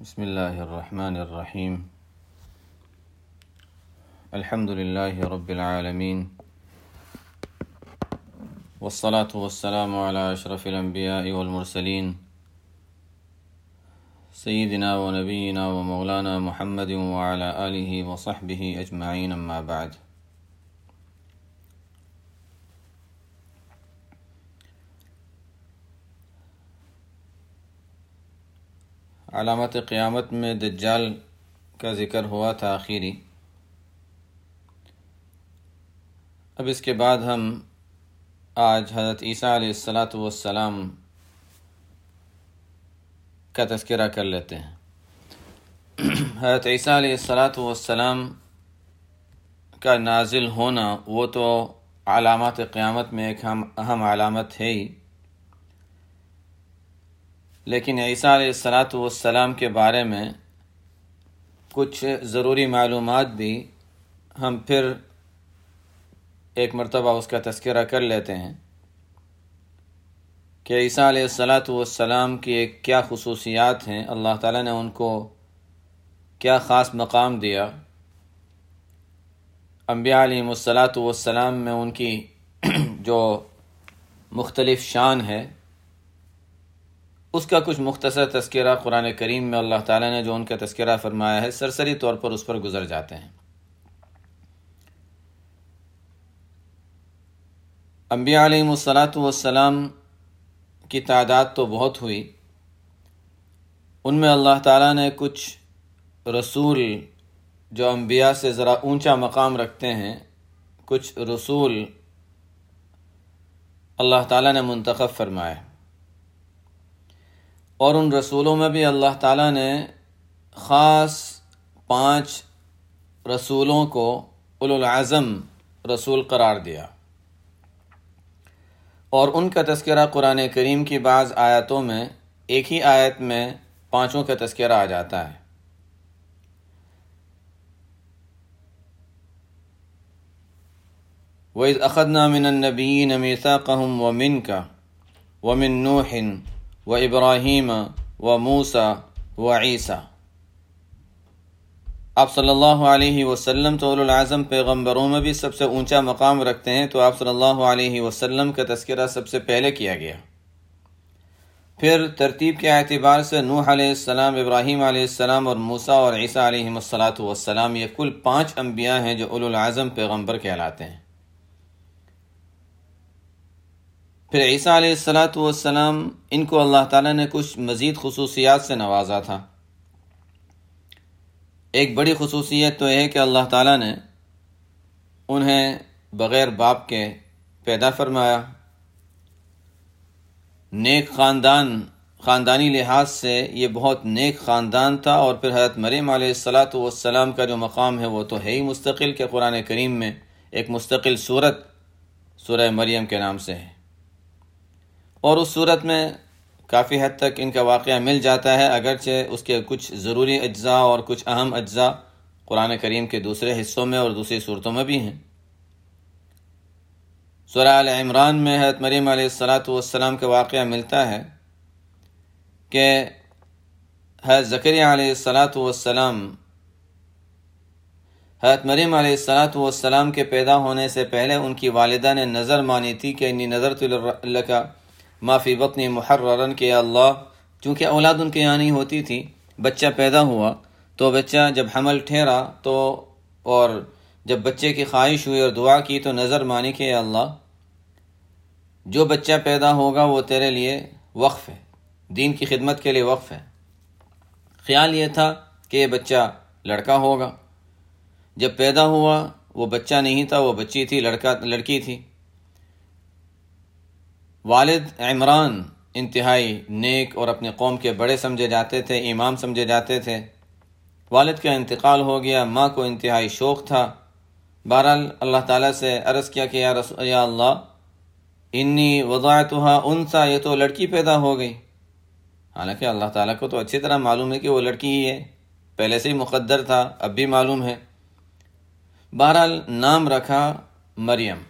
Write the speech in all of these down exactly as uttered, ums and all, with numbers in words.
بسم اللہ الرحمن الرحیم الحمد للہ رب العالمین والصلاة والسلام علی اشرف الانبیاء والمرسلین سیدنا و نبینا و مولانا محمد وعلی آلہ وصحبہ اجمعین، اما بعد۔ علامت قیامت میں دجال کا ذکر ہوا تھا آخری۔ اب اس کے بعد ہم آج حضرت عیسیٰ علیہ الصلاۃ والسلام کا تذکرہ کر لیتے ہیں۔ حضرت عیسیٰ علیہ الصلاۃ والسلام کا نازل ہونا وہ تو علامات قیامت میں ایک اہم علامت ہے ہی، لیکن عیسیٰ علیہ الصلاۃ والسلام کے بارے میں کچھ ضروری معلومات بھی ہم پھر ایک مرتبہ اس کا تذکرہ کر لیتے ہیں کہ عیسیٰ علیہ الصلاۃ والسلام کی ایک کیا خصوصیات ہیں، اللہ تعالیٰ نے ان کو کیا خاص مقام دیا، انبیاء علیہم الصلاۃ والسلام میں ان کی جو مختلف شان ہے، اس کا کچھ مختصر تذکرہ قرآن کریم میں اللہ تعالیٰ نے جو ان کا تذکرہ فرمایا ہے، سرسری طور پر اس پر گزر جاتے ہیں۔ انبیاء علیہم الصلاۃ والسلام کی تعداد تو بہت ہوئی، ان میں اللہ تعالیٰ نے کچھ رسول جو انبیاء سے ذرا اونچا مقام رکھتے ہیں، کچھ رسول اللہ تعالیٰ نے منتخب فرمائے، اور ان رسولوں میں بھی اللہ تعالیٰ نے خاص پانچ رسولوں کو اولو العزم رسول قرار دیا، اور ان کا تذکرہ قرآن کریم کی بعض آیاتوں میں ایک ہی آیت میں پانچوں کا تذکرہ آ جاتا ہے۔ وَإِذْ أَخَذْنَا مِنَ النَّبِيِّينَ مِيثَاقَهُمْ وَمِنْكَ وَمِن نُوحٍ وَإِبْرَاهِيمَ وَمُوسَى وَعِيسَى۔ آپ صلی اللہ علیہ وسلم تو اولو العزم پیغمبروں میں بھی سب سے اونچا مقام رکھتے ہیں، تو آپ صلی اللہ علیہ وسلم کا تذکرہ سب سے پہلے کیا گیا۔ پھر ترتیب کے اعتبار سے نوح علیہ السلام، ابراہیم علیہ السلام اور موسیٰ اور عیسیٰ علیہ الصلاۃ والسلام، یہ کل پانچ انبیاء ہیں جو اولو العزم پیغمبر کہلاتے ہیں۔ پھر عیسیٰ علیہ الصلاۃ والسلام، ان کو اللہ تعالیٰ نے کچھ مزید خصوصیات سے نوازا تھا۔ ایک بڑی خصوصیت تو یہ ہے کہ اللہ تعالیٰ نے انہیں بغیر باپ کے پیدا فرمایا، نیک خاندان خاندانی لحاظ سے یہ بہت نیک خاندان تھا، اور پھر حضرت مریم علیہ الصلاۃ والسلام کا جو مقام ہے وہ تو ہے ہی مستقل، کہ قرآن کریم میں ایک مستقل سورت سورہ مریم کے نام سے ہے، اور اس صورت میں کافی حد تک ان کا واقعہ مل جاتا ہے، اگرچہ اس کے کچھ ضروری اجزاء اور کچھ اہم اجزاء قرآن کریم کے دوسرے حصوں میں اور دوسری صورتوں میں بھی ہیں۔ سورہ آل عمران میں حضرت مریم علیہ الصلاۃ والسلام کا واقعہ ملتا ہے کہ حضرت زکریا علیہ الصلاۃ والسلام حضرت مریم علیہ الصلاۃ والسلام کے پیدا ہونے سے پہلے ان کی والدہ نے نظر مانی تھی کہ انی نذرت لک ما فی بطنی محررا، کہ یا اللہ، چونکہ اولاد ان کے یہاں نہیں ہوتی تھی، بچہ پیدا ہوا تو بچہ جب حمل ٹھہرا تو اور جب بچے کی خواہش ہوئی اور دعا کی تو نظر مانی کہ یا اللہ، جو بچہ پیدا ہوگا وہ تیرے لیے وقف ہے، دین کی خدمت کے لیے وقف ہے۔ خیال یہ تھا کہ یہ بچہ لڑکا ہوگا، جب پیدا ہوا وہ بچہ نہیں تھا، وہ بچی تھی، لڑکا لڑکی تھی۔ والد عمران انتہائی نیک اور اپنے قوم کے بڑے سمجھے جاتے تھے، امام سمجھے جاتے تھے۔ والد کا انتقال ہو گیا، ماں کو انتہائی شوق تھا۔ بہرحال اللہ تعالیٰ سے عرض کیا کہ یا رسول یا اللہ، انی وضعتها انثى، یہ تو لڑکی پیدا ہو گئی۔ حالانکہ اللہ تعالیٰ کو تو اچھی طرح معلوم ہے کہ وہ لڑکی ہی ہے، پہلے سے ہی مقدر تھا، اب بھی معلوم ہے۔ بہرحال نام رکھا مریم،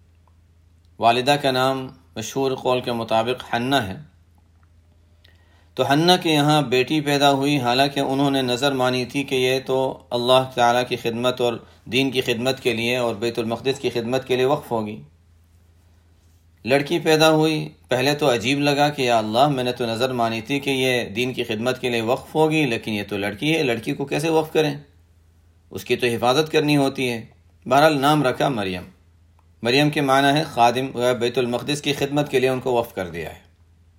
والدہ کا نام مشہور قول کے مطابق حنہ ہے۔ تو حنہ کے یہاں بیٹی پیدا ہوئی، حالانکہ انہوں نے نظر مانی تھی کہ یہ تو اللہ تعالیٰ کی خدمت اور دین کی خدمت کے لیے اور بیت المقدس کی خدمت کے لیے وقف ہوگی۔ لڑکی پیدا ہوئی، پہلے تو عجیب لگا کہ یا اللہ، میں نے تو نظر مانی تھی کہ یہ دین کی خدمت کے لیے وقف ہوگی، لیکن یہ تو لڑکی ہے، لڑکی کو کیسے وقف کریں؟ اس کی تو حفاظت کرنی ہوتی ہے۔ بہرحال نام رکھا مریم۔ مریم کے معنی ہے خادم، بیت المقدس کی خدمت کے لیے ان کو وقف کر دیا ہے۔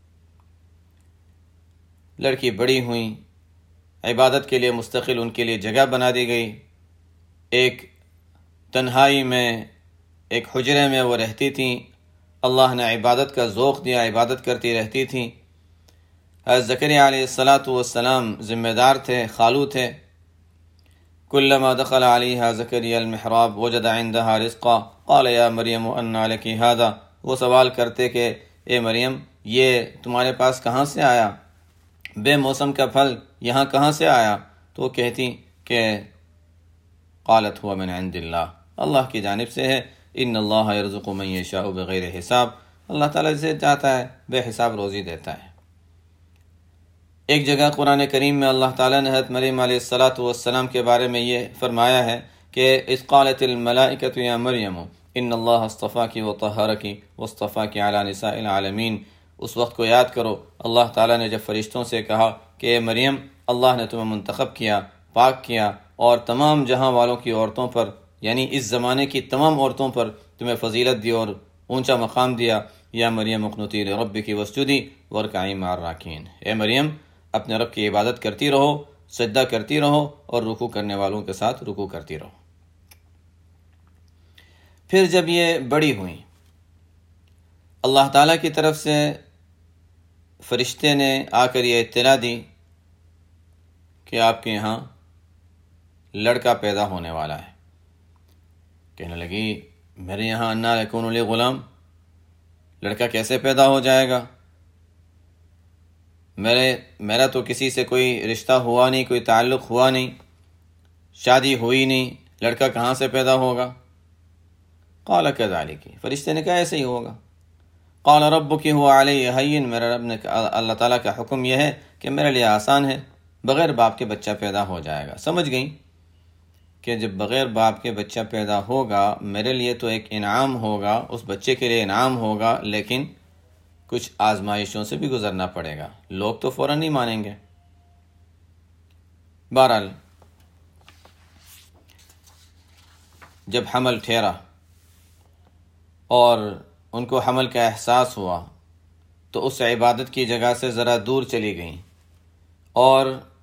لڑکی بڑی ہوئیں، عبادت کے لیے مستقل ان کے لیے جگہ بنا دی گئی۔ ایک تنہائی میں، ایک حجرے میں وہ رہتی تھیں۔ اللہ نے عبادت کا ذوق دیا، عبادت کرتی رہتی تھیں۔ حضرت زکریا علیہ الصلاۃ والسلام ذمہ دار تھے، خالو تھے۔ کلما دخل علیہا زکریا المحراب وجد عندہا رزقا قال یا مریم انا لک ھذا، وہ سوال کرتے کہ اے مریم، یہ تمہارے پاس کہاں سے آیا؟ بے موسم کا پھل یہاں کہاں سے آیا؟ تو وہ کہتی کہ قالت ہوا من عند اللہ، اللہ کی جانب سے ہے۔ ان اللہ یرزق من یشاء بغیر حساب، اللہ تعالیٰ جسے چاہتا ہے بے حساب روزی دیتا ہے۔ ایک جگہ قرآن کریم میں اللہ تعالیٰ نے حضرت مریم علیہ الصلاۃ والسلام کے بارے میں یہ فرمایا ہے کہ اذ قالت الملائکۃ یا مریم ان اللہ اصطفاکی وطہرکی واصطفاکی علی نساء العالمین، اس وقت کو یاد کرو اللہ تعالیٰ نے جب فرشتوں سے کہا کہ اے مریم، اللہ نے تمہیں منتخب کیا، پاک کیا اور تمام جہاں والوں کی عورتوں پر، یعنی اس زمانے کی تمام عورتوں پر تمہیں فضیلت دی اور اونچا مقام دیا۔ یا مریم اقنتی لربک واسجدی وارکعی مع الراکعین، اے مریم اپنے رب کی عبادت کرتی رہو، سجدہ کرتی رہو اور رکوع کرنے والوں کے ساتھ رکوع کرتی رہو۔ پھر جب یہ بڑی ہوئیں، اللہ تعالیٰ کی طرف سے فرشتے نے آ کر یہ اطلاع دی کہ آپ کے یہاں لڑکا پیدا ہونے والا ہے۔ کہنے لگی میرے یہاں انا یکون لی غلام، لڑکا کیسے پیدا ہو جائے گا؟ میرے میرا تو کسی سے کوئی رشتہ ہوا نہیں، کوئی تعلق ہوا نہیں، شادی ہوئی نہیں، لڑکا کہاں سے پیدا ہوگا؟ قال کذالک، فرشتے نے کہا ایسے ہی ہوگا۔ قال ربک هو علی ہین، میرا رب نے اللہ تعالیٰ کا حکم یہ ہے کہ میرے لیے آسان ہے، بغیر باپ کے بچہ پیدا ہو جائے گا۔ سمجھ گئیں کہ جب بغیر باپ کے بچہ پیدا ہوگا میرے لیے تو ایک انعام ہوگا، اس بچے کے لیے انعام ہوگا، لیکن کچھ آزمائشوں سے بھی گزرنا پڑے گا، لوگ تو فوراً نہیں مانیں گے۔ بہرحال جب حمل ٹھہرا اور ان کو حمل کا احساس ہوا تو اس عبادت کی جگہ سے ذرا دور چلی گئیں، اور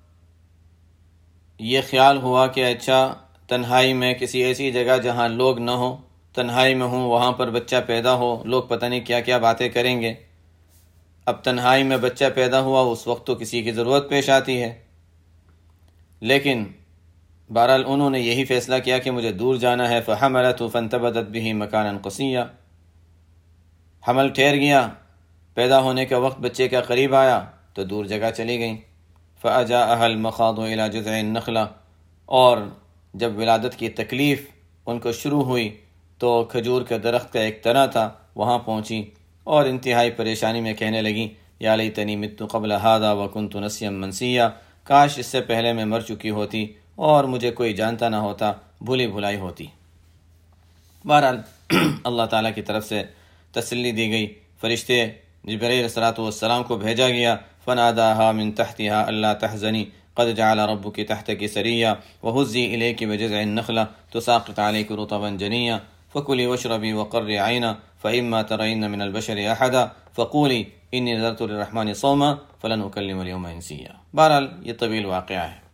یہ خیال ہوا کہ اچھا تنہائی میں کسی ایسی جگہ جہاں لوگ نہ ہوں، تنہائی میں ہوں، وہاں پر بچہ پیدا ہو، لوگ پتہ نہیں کیا کیا باتیں کریں گے۔ اب تنہائی میں بچہ پیدا ہوا، اس وقت تو کسی کی ضرورت پیش آتی ہے، لیکن بہرحال انہوں نے یہی فیصلہ کیا کہ مجھے دور جانا ہے۔ فحملته فانتبذت به مکانا قصیا، حمل ٹھہر گیا، پیدا ہونے کا وقت بچے کا قریب آیا تو دور جگہ چلی گئیں۔ فأجاءها المخاض إلى جذع النخلة، اور جب ولادت کی تکلیف ان کو شروع ہوئی تو کھجور کے درخت کا ایک تنا تھا، وہاں پہنچی اور انتہائی پریشانی میں کہنے لگی یا لیتنی مت قبل هذا وكنت نسيا منسيا، کاش اس سے پہلے میں مر چکی ہوتی اور مجھے کوئی جانتا نہ ہوتا، بھولی بھلائی ہوتی۔ بہرحال اللہ تعالیٰ کی طرف سے تسلی دی گئی، فرشتے جبرائیل علیہ الصلوۃ والسلام کو بھیجا گیا۔ فناداها من تحتها الا تحزني قد جعل ربك تحتك سريا وهزي اليك بجذع النخلة تساقط عليك رطبا جنيا فكلي واشربي وقري عينا فإما ترين من البشر أحدا فقولي إني نذرت للرحمن صوما فلن أكلم اليوم إنسيا۔ بہرحال یہ طویل واقعہ ہے۔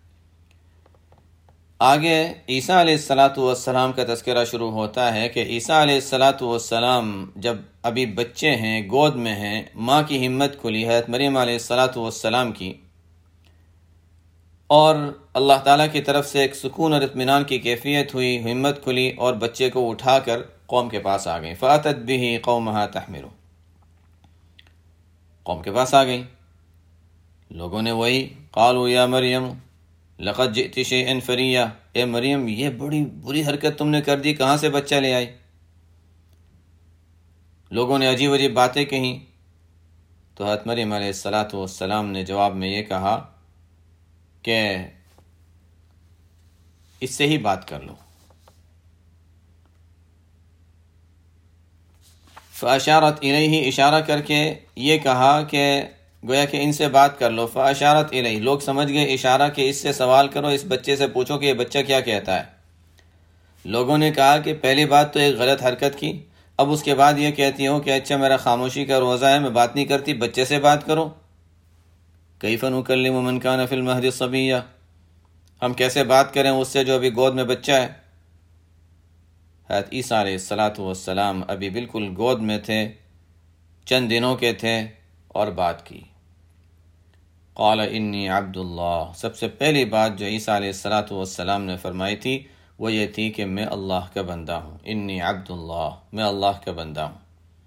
آگے عیسیٰ علیہ الصلاۃ والسلام کا تذکرہ شروع ہوتا ہے کہ عیسیٰ علیہ الصلاۃ والسلام جب ابھی بچے ہیں، گود میں ہیں، ماں کی ہمت کھلی حضرت مریم علیہ الصلاۃ والسلام کی، اور اللہ تعالیٰ کی طرف سے ایک سکون اور اطمینان کی کیفیت ہوئی، ہمت کھلی اور بچے کو اٹھا کر قوم کے پاس آ گئیں۔ فأتت به قومها تحمل، قوم کے پاس آ گئیں، لوگوں نے وہی قالوا یا مریم لقد جئت شیئا فریا، اے مریم یہ بڑی بری حرکت تم نے کر دی، کہاں سے بچہ لے آئی؟ لوگوں نے عجیب عجیب باتیں کہیں، تو حضرت مریم علیہ الصلاۃ والسلام نے جواب میں یہ کہا کہ اس سے ہی بات کر لو۔ فاشارت الیہ، اشارہ کر کے یہ کہا کہ گویا کہ ان سے بات کر لو۔ فاشارت الیہ، لوگ سمجھ گئے اشارہ کہ اس سے سوال کرو، اس بچے سے پوچھو کہ یہ بچہ کیا کہتا ہے۔ لوگوں نے کہا کہ پہلی بات تو ایک غلط حرکت کی، اب اس کے بعد یہ کہتی ہو کہ اچھا میرا خاموشی کا روزہ ہے، میں بات نہیں کرتی، بچے سے بات کرو۔ کیف نکلم من کان فی المہد صبیا، ہم کیسے بات کریں اس سے جو ابھی گود میں بچہ ہے۔ حضرت عیسیٰ علیہ الصلاۃ والسلام ابھی بالکل گود میں تھے، چند دنوں کے تھے، اور بات کی۔ قال انی عبد اللہ، سب سے پہلی بات جو عیسیٰ علیہ الصلاۃ والسلام نے فرمائی تھی وہ یہ تھی کہ میں اللہ کا بندہ ہوں، انی عبد اللہ، میں اللہ کا بندہ ہوں۔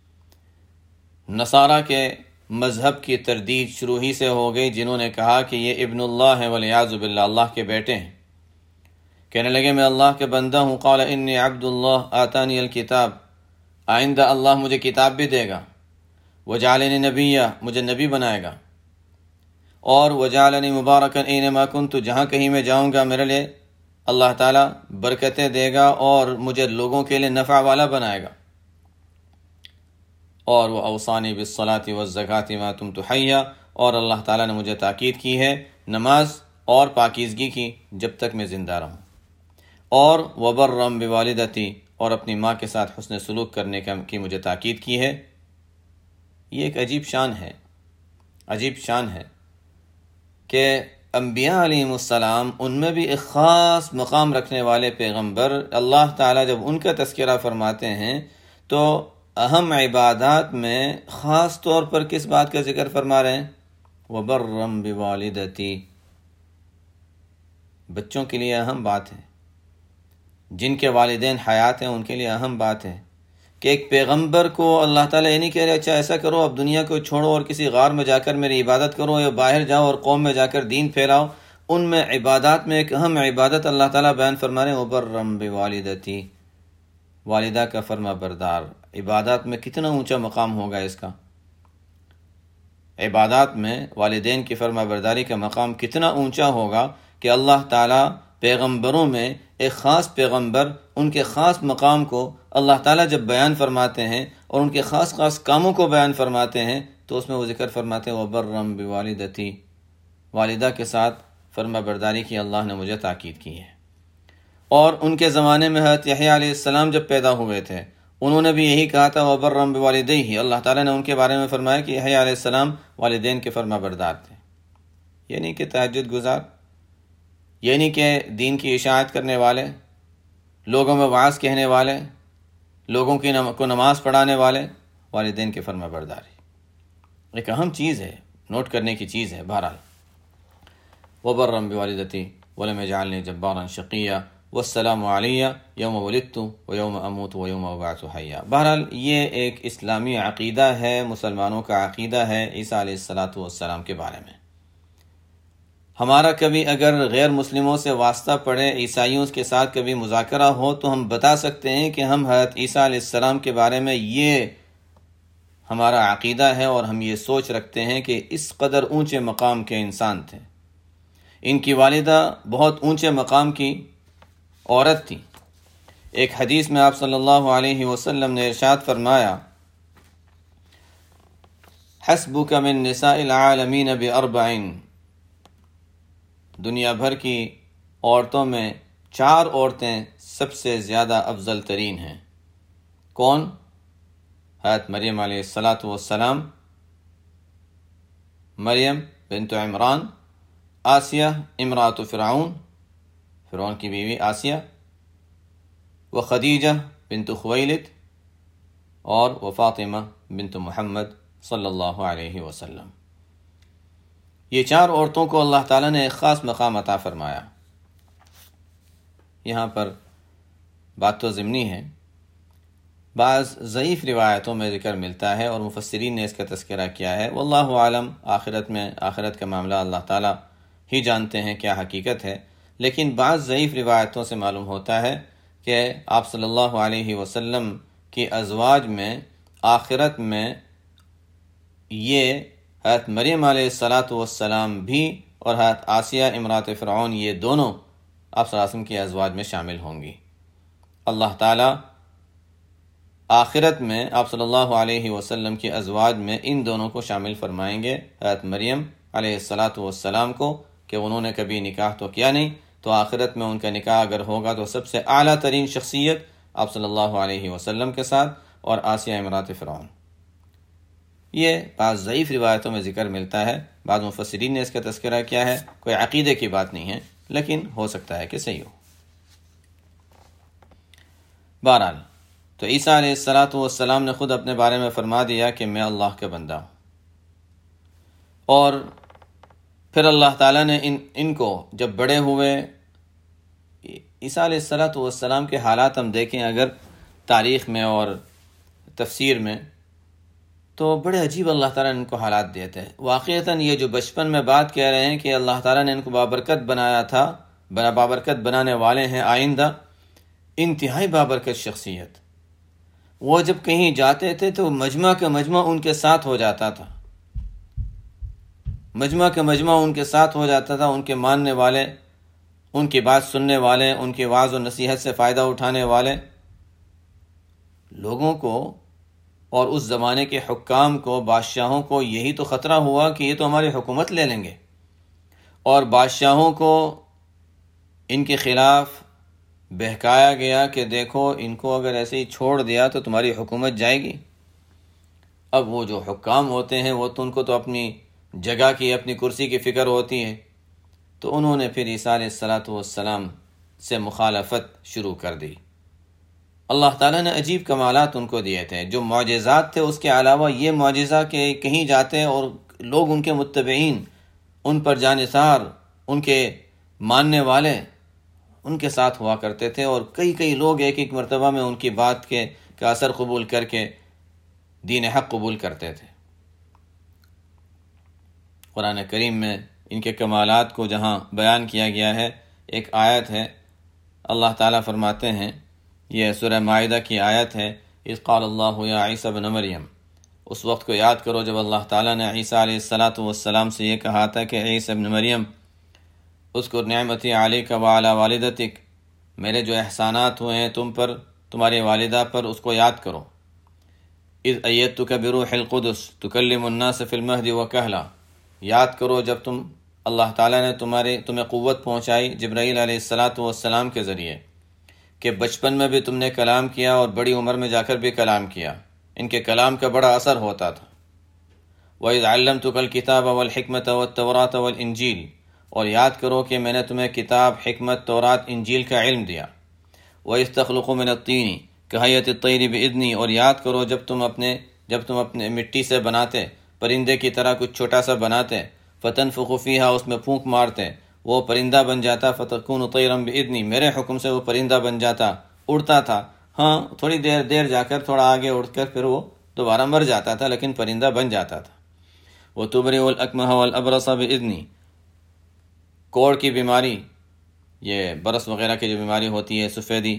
نصارہ کے مذہب کی تردید شروع ہی سے ہو گئی، جنہوں نے کہا کہ یہ ابن اللہ ہے والعیاذ باللہ، اللہ کے بیٹے ہیں، کہنے لگے میں اللہ کے بندہ ہوں۔ قال انی عبد اللہ آتانی الکتاب، آئندہ اللہ مجھے کتاب بھی دے گا، وجعلنی نبیہ، مجھے نبی بنائے گا، اور وجعلنی مبارکا اینما کنت، جہاں کہیں میں جاؤں گا میرے لیے اللہ تعالیٰ برکتیں دے گا اور مجھے لوگوں کے لیے نفع والا بنائے گا۔ اور وہ اوصانی بالصلاۃ والزکاۃ ما دمت حیا، اور اللہ تعالیٰ نے مجھے تاکید کی ہے نماز اور پاکیزگی کی جب تک میں زندہ رہوں، اور وبرم بوالدتی، اور اپنی ماں کے ساتھ حسن سلوک کرنے کی مجھے تاکید کی ہے۔ یہ ایک عجیب شان ہے، عجیب شان ہے کہ انبیاء علیہم السلام ان میں بھی ایک خاص مقام رکھنے والے پیغمبر، اللہ تعالیٰ جب ان کا تذکرہ فرماتے ہیں تو اہم عبادات میں خاص طور پر کس بات کا ذکر فرما رہے ہیں؟ وبرم بوالدتی، بچوں کے لیے اہم بات ہے، جن کے والدین حیات ہیں ان کے لیے اہم بات ہے کہ ایک پیغمبر کو اللہ تعالیٰ یہ نہیں کہہ رہے اچھا ایسا کرو اب دنیا کو چھوڑو اور کسی غار میں جا کر میری عبادت کرو، یا باہر جاؤ اور قوم میں جا کر دین پھیلاؤ۔ ان میں عبادات میں ایک اہم عبادت اللہ تعالیٰ بیان فرما رہے ہیں، وبرم بوالدتی، والدہ کا فرما بردار۔ عبادات میں کتنا اونچا مقام ہوگا اس کا، عبادات میں والدین کی فرما برداری کا مقام کتنا اونچا ہوگا کہ اللہ تعالیٰ پیغمبروں میں ایک خاص پیغمبر، ان کے خاص مقام کو اللہ تعالیٰ جب بیان فرماتے ہیں اور ان کے خاص خاص کاموں کو بیان فرماتے ہیں تو اس میں وہ ذکر فرماتے ہیں وبرم بوالدتی، والدہ کے ساتھ فرما برداری کی اللہ نے مجھے تاکید کی ہے۔ اور ان کے زمانے میں حضرت یحییٰ علیہ السلام جب پیدا ہوئے تھے انہوں نے بھی یہی کہا تھا وبرم بوالدیہ، اللہ تعالیٰ نے ان کے بارے میں فرمایا کہ یحییٰ علیہ السلام والدین کے فرما بردار تھے، یعنی کہ تہجد گزار، یعنی کہ دین کی اشاعت کرنے والے، لوگوں میں وعظ کہنے والے، لوگوں کی نم... کو نماز پڑھانے والے، والدین کے فرما برداری ایک اہم چیز ہے، نوٹ کرنے کی چیز ہے۔ بہرحال وبرم بوالدتی ولم یجعلنی جبارا شقیا والسلام علی یوم ولدت ویوم اموت ویوم ابعث حیا۔ بہرحال یہ ایک اسلامی عقیدہ ہے، مسلمانوں کا عقیدہ ہے عیسیٰ علیہ الصلاۃ والسلام کے بارے میں۔ ہمارا کبھی اگر غیر مسلموں سے واسطہ پڑے، عیسائیوں کے ساتھ کبھی مذاکرہ ہو تو ہم بتا سکتے ہیں کہ ہم حضرت عیسیٰ علیہ السلام کے بارے میں یہ ہمارا عقیدہ ہے اور ہم یہ سوچ رکھتے ہیں کہ اس قدر اونچے مقام کے انسان تھے۔ ان کی والدہ بہت اونچے مقام کی عورت تھی۔ ایک حدیث میں آپ صلی اللہ علیہ وسلم نے ارشاد فرمایا حسبک من نساء العالمین باربع، دنیا بھر کی عورتوں میں چار عورتیں سب سے زیادہ افضل ترین ہیں۔ کون؟ حضرت مریم علیہ الصلاۃ والسلام، مریم بنت عمران، آسیہ امرأۃ فرعون، فرعون کی بیوی آسیہ، و خدیجہ بنت خویلد، اور و فاطمہ بنت محمد صلی اللہ علیہ وسلم۔ یہ چار عورتوں کو اللہ تعالیٰ نے ایک خاص مقام عطا فرمایا۔ یہاں پر بات تو ضمنی ہے، بعض ضعیف روایتوں میں ذکر ملتا ہے اور مفسرین نے اس کا تذکرہ کیا ہے، واللہ عالم، آخرت میں آخرت کا معاملہ اللہ تعالیٰ ہی جانتے ہیں کیا حقیقت ہے، لیکن بعض ضعیف روایتوں سے معلوم ہوتا ہے کہ آپ صلی اللہ علیہ وسلم کی ازواج میں آخرت میں یہ حضرت مریم علیہ الصلاۃ والسلام بھی اور حضرت آسیہ امرات فرعون یہ دونوں آپ صلی اللہ علیہ وسلم کے ازواج میں شامل ہوں گی۔ اللہ تعالیٰ آخرت میں آپ صلی اللہ علیہ وسلم کی ازواج میں ان دونوں کو شامل فرمائیں گے، حضرت مریم علیہ الصلاۃ والسلام کو، کہ انہوں نے کبھی نکاح تو کیا نہیں، تو آخرت میں ان کا نکاح اگر ہوگا تو سب سے اعلیٰ ترین شخصیت آپ صلی اللہ علیہ وسلم کے ساتھ، اور آسیہ امرات فرعون۔ یہ بعض ضعیف روایتوں میں ذکر ملتا ہے، بعض مفسرین نے اس کا تذکرہ کیا ہے، کوئی عقیدے کی بات نہیں ہے، لیکن ہو سکتا ہے کہ صحیح ہو۔ بہرحال تو عیسیٰ علیہ الصلاۃ والسلام نے خود اپنے بارے میں فرما دیا کہ میں اللہ کا بندہ ہوں، اور پھر اللہ تعالیٰ نے ان ان کو جب بڑے ہوئے، عیسیٰ علیہ الصلاۃ والسلام کے حالات ہم دیکھیں اگر تاریخ میں اور تفسیر میں، تو بڑے عجیب اللہ تعالیٰ نے ان کو حالات دیتے ہیں۔ واقعتاً یہ جو بچپن میں بات کہہ رہے ہیں کہ اللہ تعالیٰ نے ان کو بابرکت بنایا تھا، بنا بابرکت بنانے والے ہیں آئندہ، انتہائی بابرکت شخصیت۔ وہ جب کہیں جاتے تھے تو مجمع کا مجمع ان کے ساتھ ہو جاتا تھا، مجمع کا مجمع ان کے ساتھ ہو جاتا تھا، ان کے ماننے والے، ان کی بات سننے والے، ان کی وعظ و نصیحت سے فائدہ اٹھانے والے لوگوں کو، اور اس زمانے کے حکام کو، بادشاہوں کو یہی تو خطرہ ہوا کہ یہ تو ہماری حکومت لے لیں گے، اور بادشاہوں کو ان کے خلاف بہکایا گیا کہ دیکھو ان کو اگر ایسے ہی چھوڑ دیا تو تمہاری حکومت جائے گی۔ اب وہ جو حکام ہوتے ہیں وہ تو ان کو تو اپنی جگہ کی، اپنی کرسی کی فکر ہوتی ہے، تو انہوں نے پھر عیسیٰ علیہ الصلاۃ والسلام سے مخالفت شروع کر دی۔ اللہ تعالیٰ نے عجیب کمالات ان کو دیے تھے، جو معجزات تھے اس کے علاوہ یہ معجزہ کہ کہیں جاتے اور لوگ ان کے متبعین، ان پر جانثار، ان کے ماننے والے ان کے ساتھ ہوا کرتے تھے، اور کئی کئی لوگ ایک ایک مرتبہ میں ان کی بات کے کا اثر قبول کر کے دین حق قبول کرتے تھے۔ قرآن کریم میں ان کے کمالات کو جہاں بیان کیا گیا ہے، ایک آیت ہے، اللہ تعالیٰ فرماتے ہیں، یہ سورہ مائدہ کی آیت ہے، اذ قال اللہ یا عیسیٰ ابن مریم، اس وقت کو یاد کرو جب اللہ تعالیٰ نے عیسیٰ علیہ الصلاۃ والسلام سے یہ کہا تھا کہ عیسیٰ ابن مریم اذکر نعمتی علیک وعلی والدتک، میرے جو احسانات ہوئے ہیں تم پر، تمہاری والدہ پر، اس کو یاد کرو۔ اذ ایدتک بروح القدس تکلم الناس فی المہد وکہلا، یاد کرو جب تم اللہ تعالیٰ نے تمہارے تمہیں قوت پہنچائی جبرائیل علیہ الصلاۃ والسلام کے ذریعے، کہ بچپن میں بھی تم نے کلام کیا اور بڑی عمر میں جا کر بھی کلام کیا، ان کے کلام کا بڑا اثر ہوتا تھا۔ وَإِذْ عَلَّمْتُكَ الْكِتَابَ وَالْحِكْمَةَ وَالتَّوْرَاةَ وَالْإِنْجِيلَ، اور یاد کرو کہ میں نے تمہیں کتاب، حکمت، تورات، انجیل کا علم دیا۔ وَإِذْ تَخْلُقُ مِنَ الطِّينِ كَهَيْئَةِ الطَّيْرِ بِإِذْنِي، اور یاد کرو جب تم اپنے جب تم اپنے مٹی سے بناتے، پرندے کی طرح کچھ چھوٹا سا بناتے، فَتَنْفُخُ فِيهَا، اس میں پھونک مارتے، وہ پرندہ بن جاتا، فَتَكُونُ طَيْرًا بِإِذْنِي، میرے حکم سے وہ پرندہ بن جاتا، اڑتا تھا، ہاں تھوڑی دیر دیر جا کر تھوڑا آگے اڑ کر پھر وہ دوبارہ مر جاتا تھا، لیکن پرندہ بن جاتا تھا۔ وَتُبْرِئُ الْأَكْمَحَ وَالْأَبْرَصَ بِإِذْنِي، کوڑ کی بیماری، یہ برس وغیرہ کی جو بیماری ہوتی ہے، سفیدی،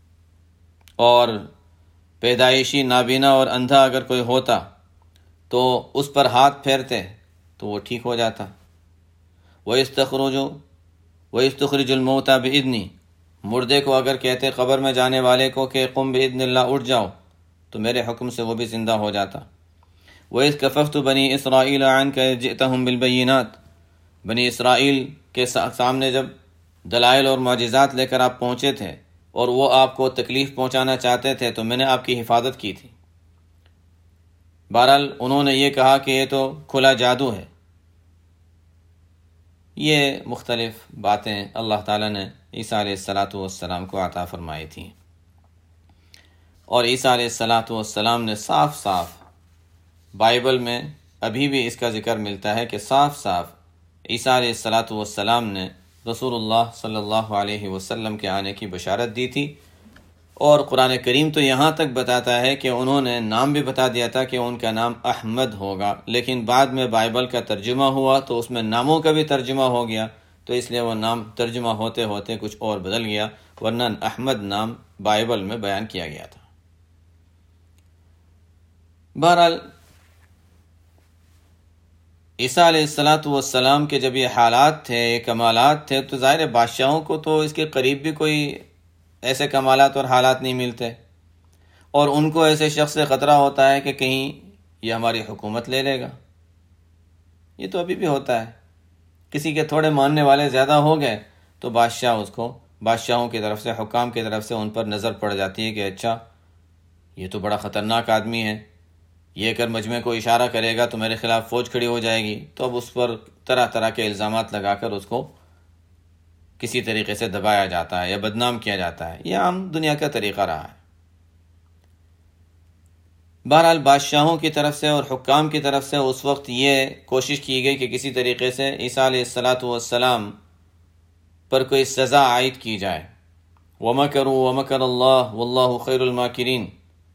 اور پیدائشی نابینا اور اندھا اگر کوئی ہوتا تو اس پر ہاتھ پھیرتے تو وہ ٹھیک ہو جاتا۔ وَيَسْتَخْرُجُ وَيَسْتَخْرِجُ الْمَوْتَى بِإِذْنِي، مردے کو اگر کہتے قبر میں جانے والے کو کہ قم بِإِذْنِ اللَّهِ، اٹھ جاؤ، تو میرے حکم سے وہ بھی زندہ ہو جاتا۔ وَإِذْ كَفَفْتُ بَنِي إِسْرَائِيلَ عَنْكَ جِئْتَهُمْ بِالْبَيِّنَاتِ، بنی اسرائیل کے سامنے جب دلائل اور معجزات لے کر آپ پہنچے تھے اور وہ آپ کو تکلیف پہنچانا چاہتے تھے تو میں نے آپ کی حفاظت کی تھی۔ بہرحال انہوں نے یہ کہا کہ یہ تو کھلا جادو ہے۔ یہ مختلف باتیں اللہ تعالیٰ نے عیسیٰ علیہ الصلاۃ والسلام کو عطا فرمائی تھیں، اور عیسیٰ علیہ الصلاۃ والسلام نے صاف صاف بائبل میں ابھی بھی اس کا ذکر ملتا ہے کہ صاف صاف عیسیٰ علیہ الصلاۃ والسلام نے رسول اللہ صلی اللہ علیہ وسلم کے آنے کی بشارت دی تھی، اور قرآن کریم تو یہاں تک بتاتا ہے کہ انہوں نے نام بھی بتا دیا تھا کہ ان کا نام احمد ہوگا، لیکن بعد میں بائبل کا ترجمہ ہوا تو اس میں ناموں کا بھی ترجمہ ہو گیا، تو اس لیے وہ نام ترجمہ ہوتے ہوتے کچھ اور بدل گیا، ورنہ احمد نام بائبل میں بیان کیا گیا تھا۔ بہرحال عیسیٰ علیہ الصلاۃ والسلام کے جب یہ حالات تھے، یہ کمالات تھے، تو ظاہر بادشاہوں کو تو اس کے قریب بھی کوئی ایسے کمالات اور حالات نہیں ملتے، اور ان کو ایسے شخص سے خطرہ ہوتا ہے کہ کہیں یہ ہماری حکومت لے لے گا۔ یہ تو ابھی بھی ہوتا ہے، کسی کے تھوڑے ماننے والے زیادہ ہو گئے تو بادشاہ اس کو بادشاہوں کی طرف سے، حکام کی طرف سے ان پر نظر پڑ جاتی ہے کہ اچھا یہ تو بڑا خطرناک آدمی ہے، یہ اگر مجمع کو اشارہ کرے گا تو میرے خلاف فوج کھڑی ہو جائے گی، تو اب اس پر طرح طرح کے الزامات لگا کر اس کو کسی طریقے سے دبایا جاتا ہے یا بدنام کیا جاتا ہے۔ یہ عام دنیا کا طریقہ رہا ہے۔ بہرحال بادشاہوں کی طرف سے اور حکام کی طرف سے اس وقت یہ کوشش کی گئی کہ کسی طریقے سے عیسیٰ علیہ الصلاۃ والسلام پر کوئی سزا عائد کی جائے۔ وَمَكَرُوا وَمَكَرَ اللَّهُ وَاللَّهُ خَيْرُ الْمَاكِرِينَ۔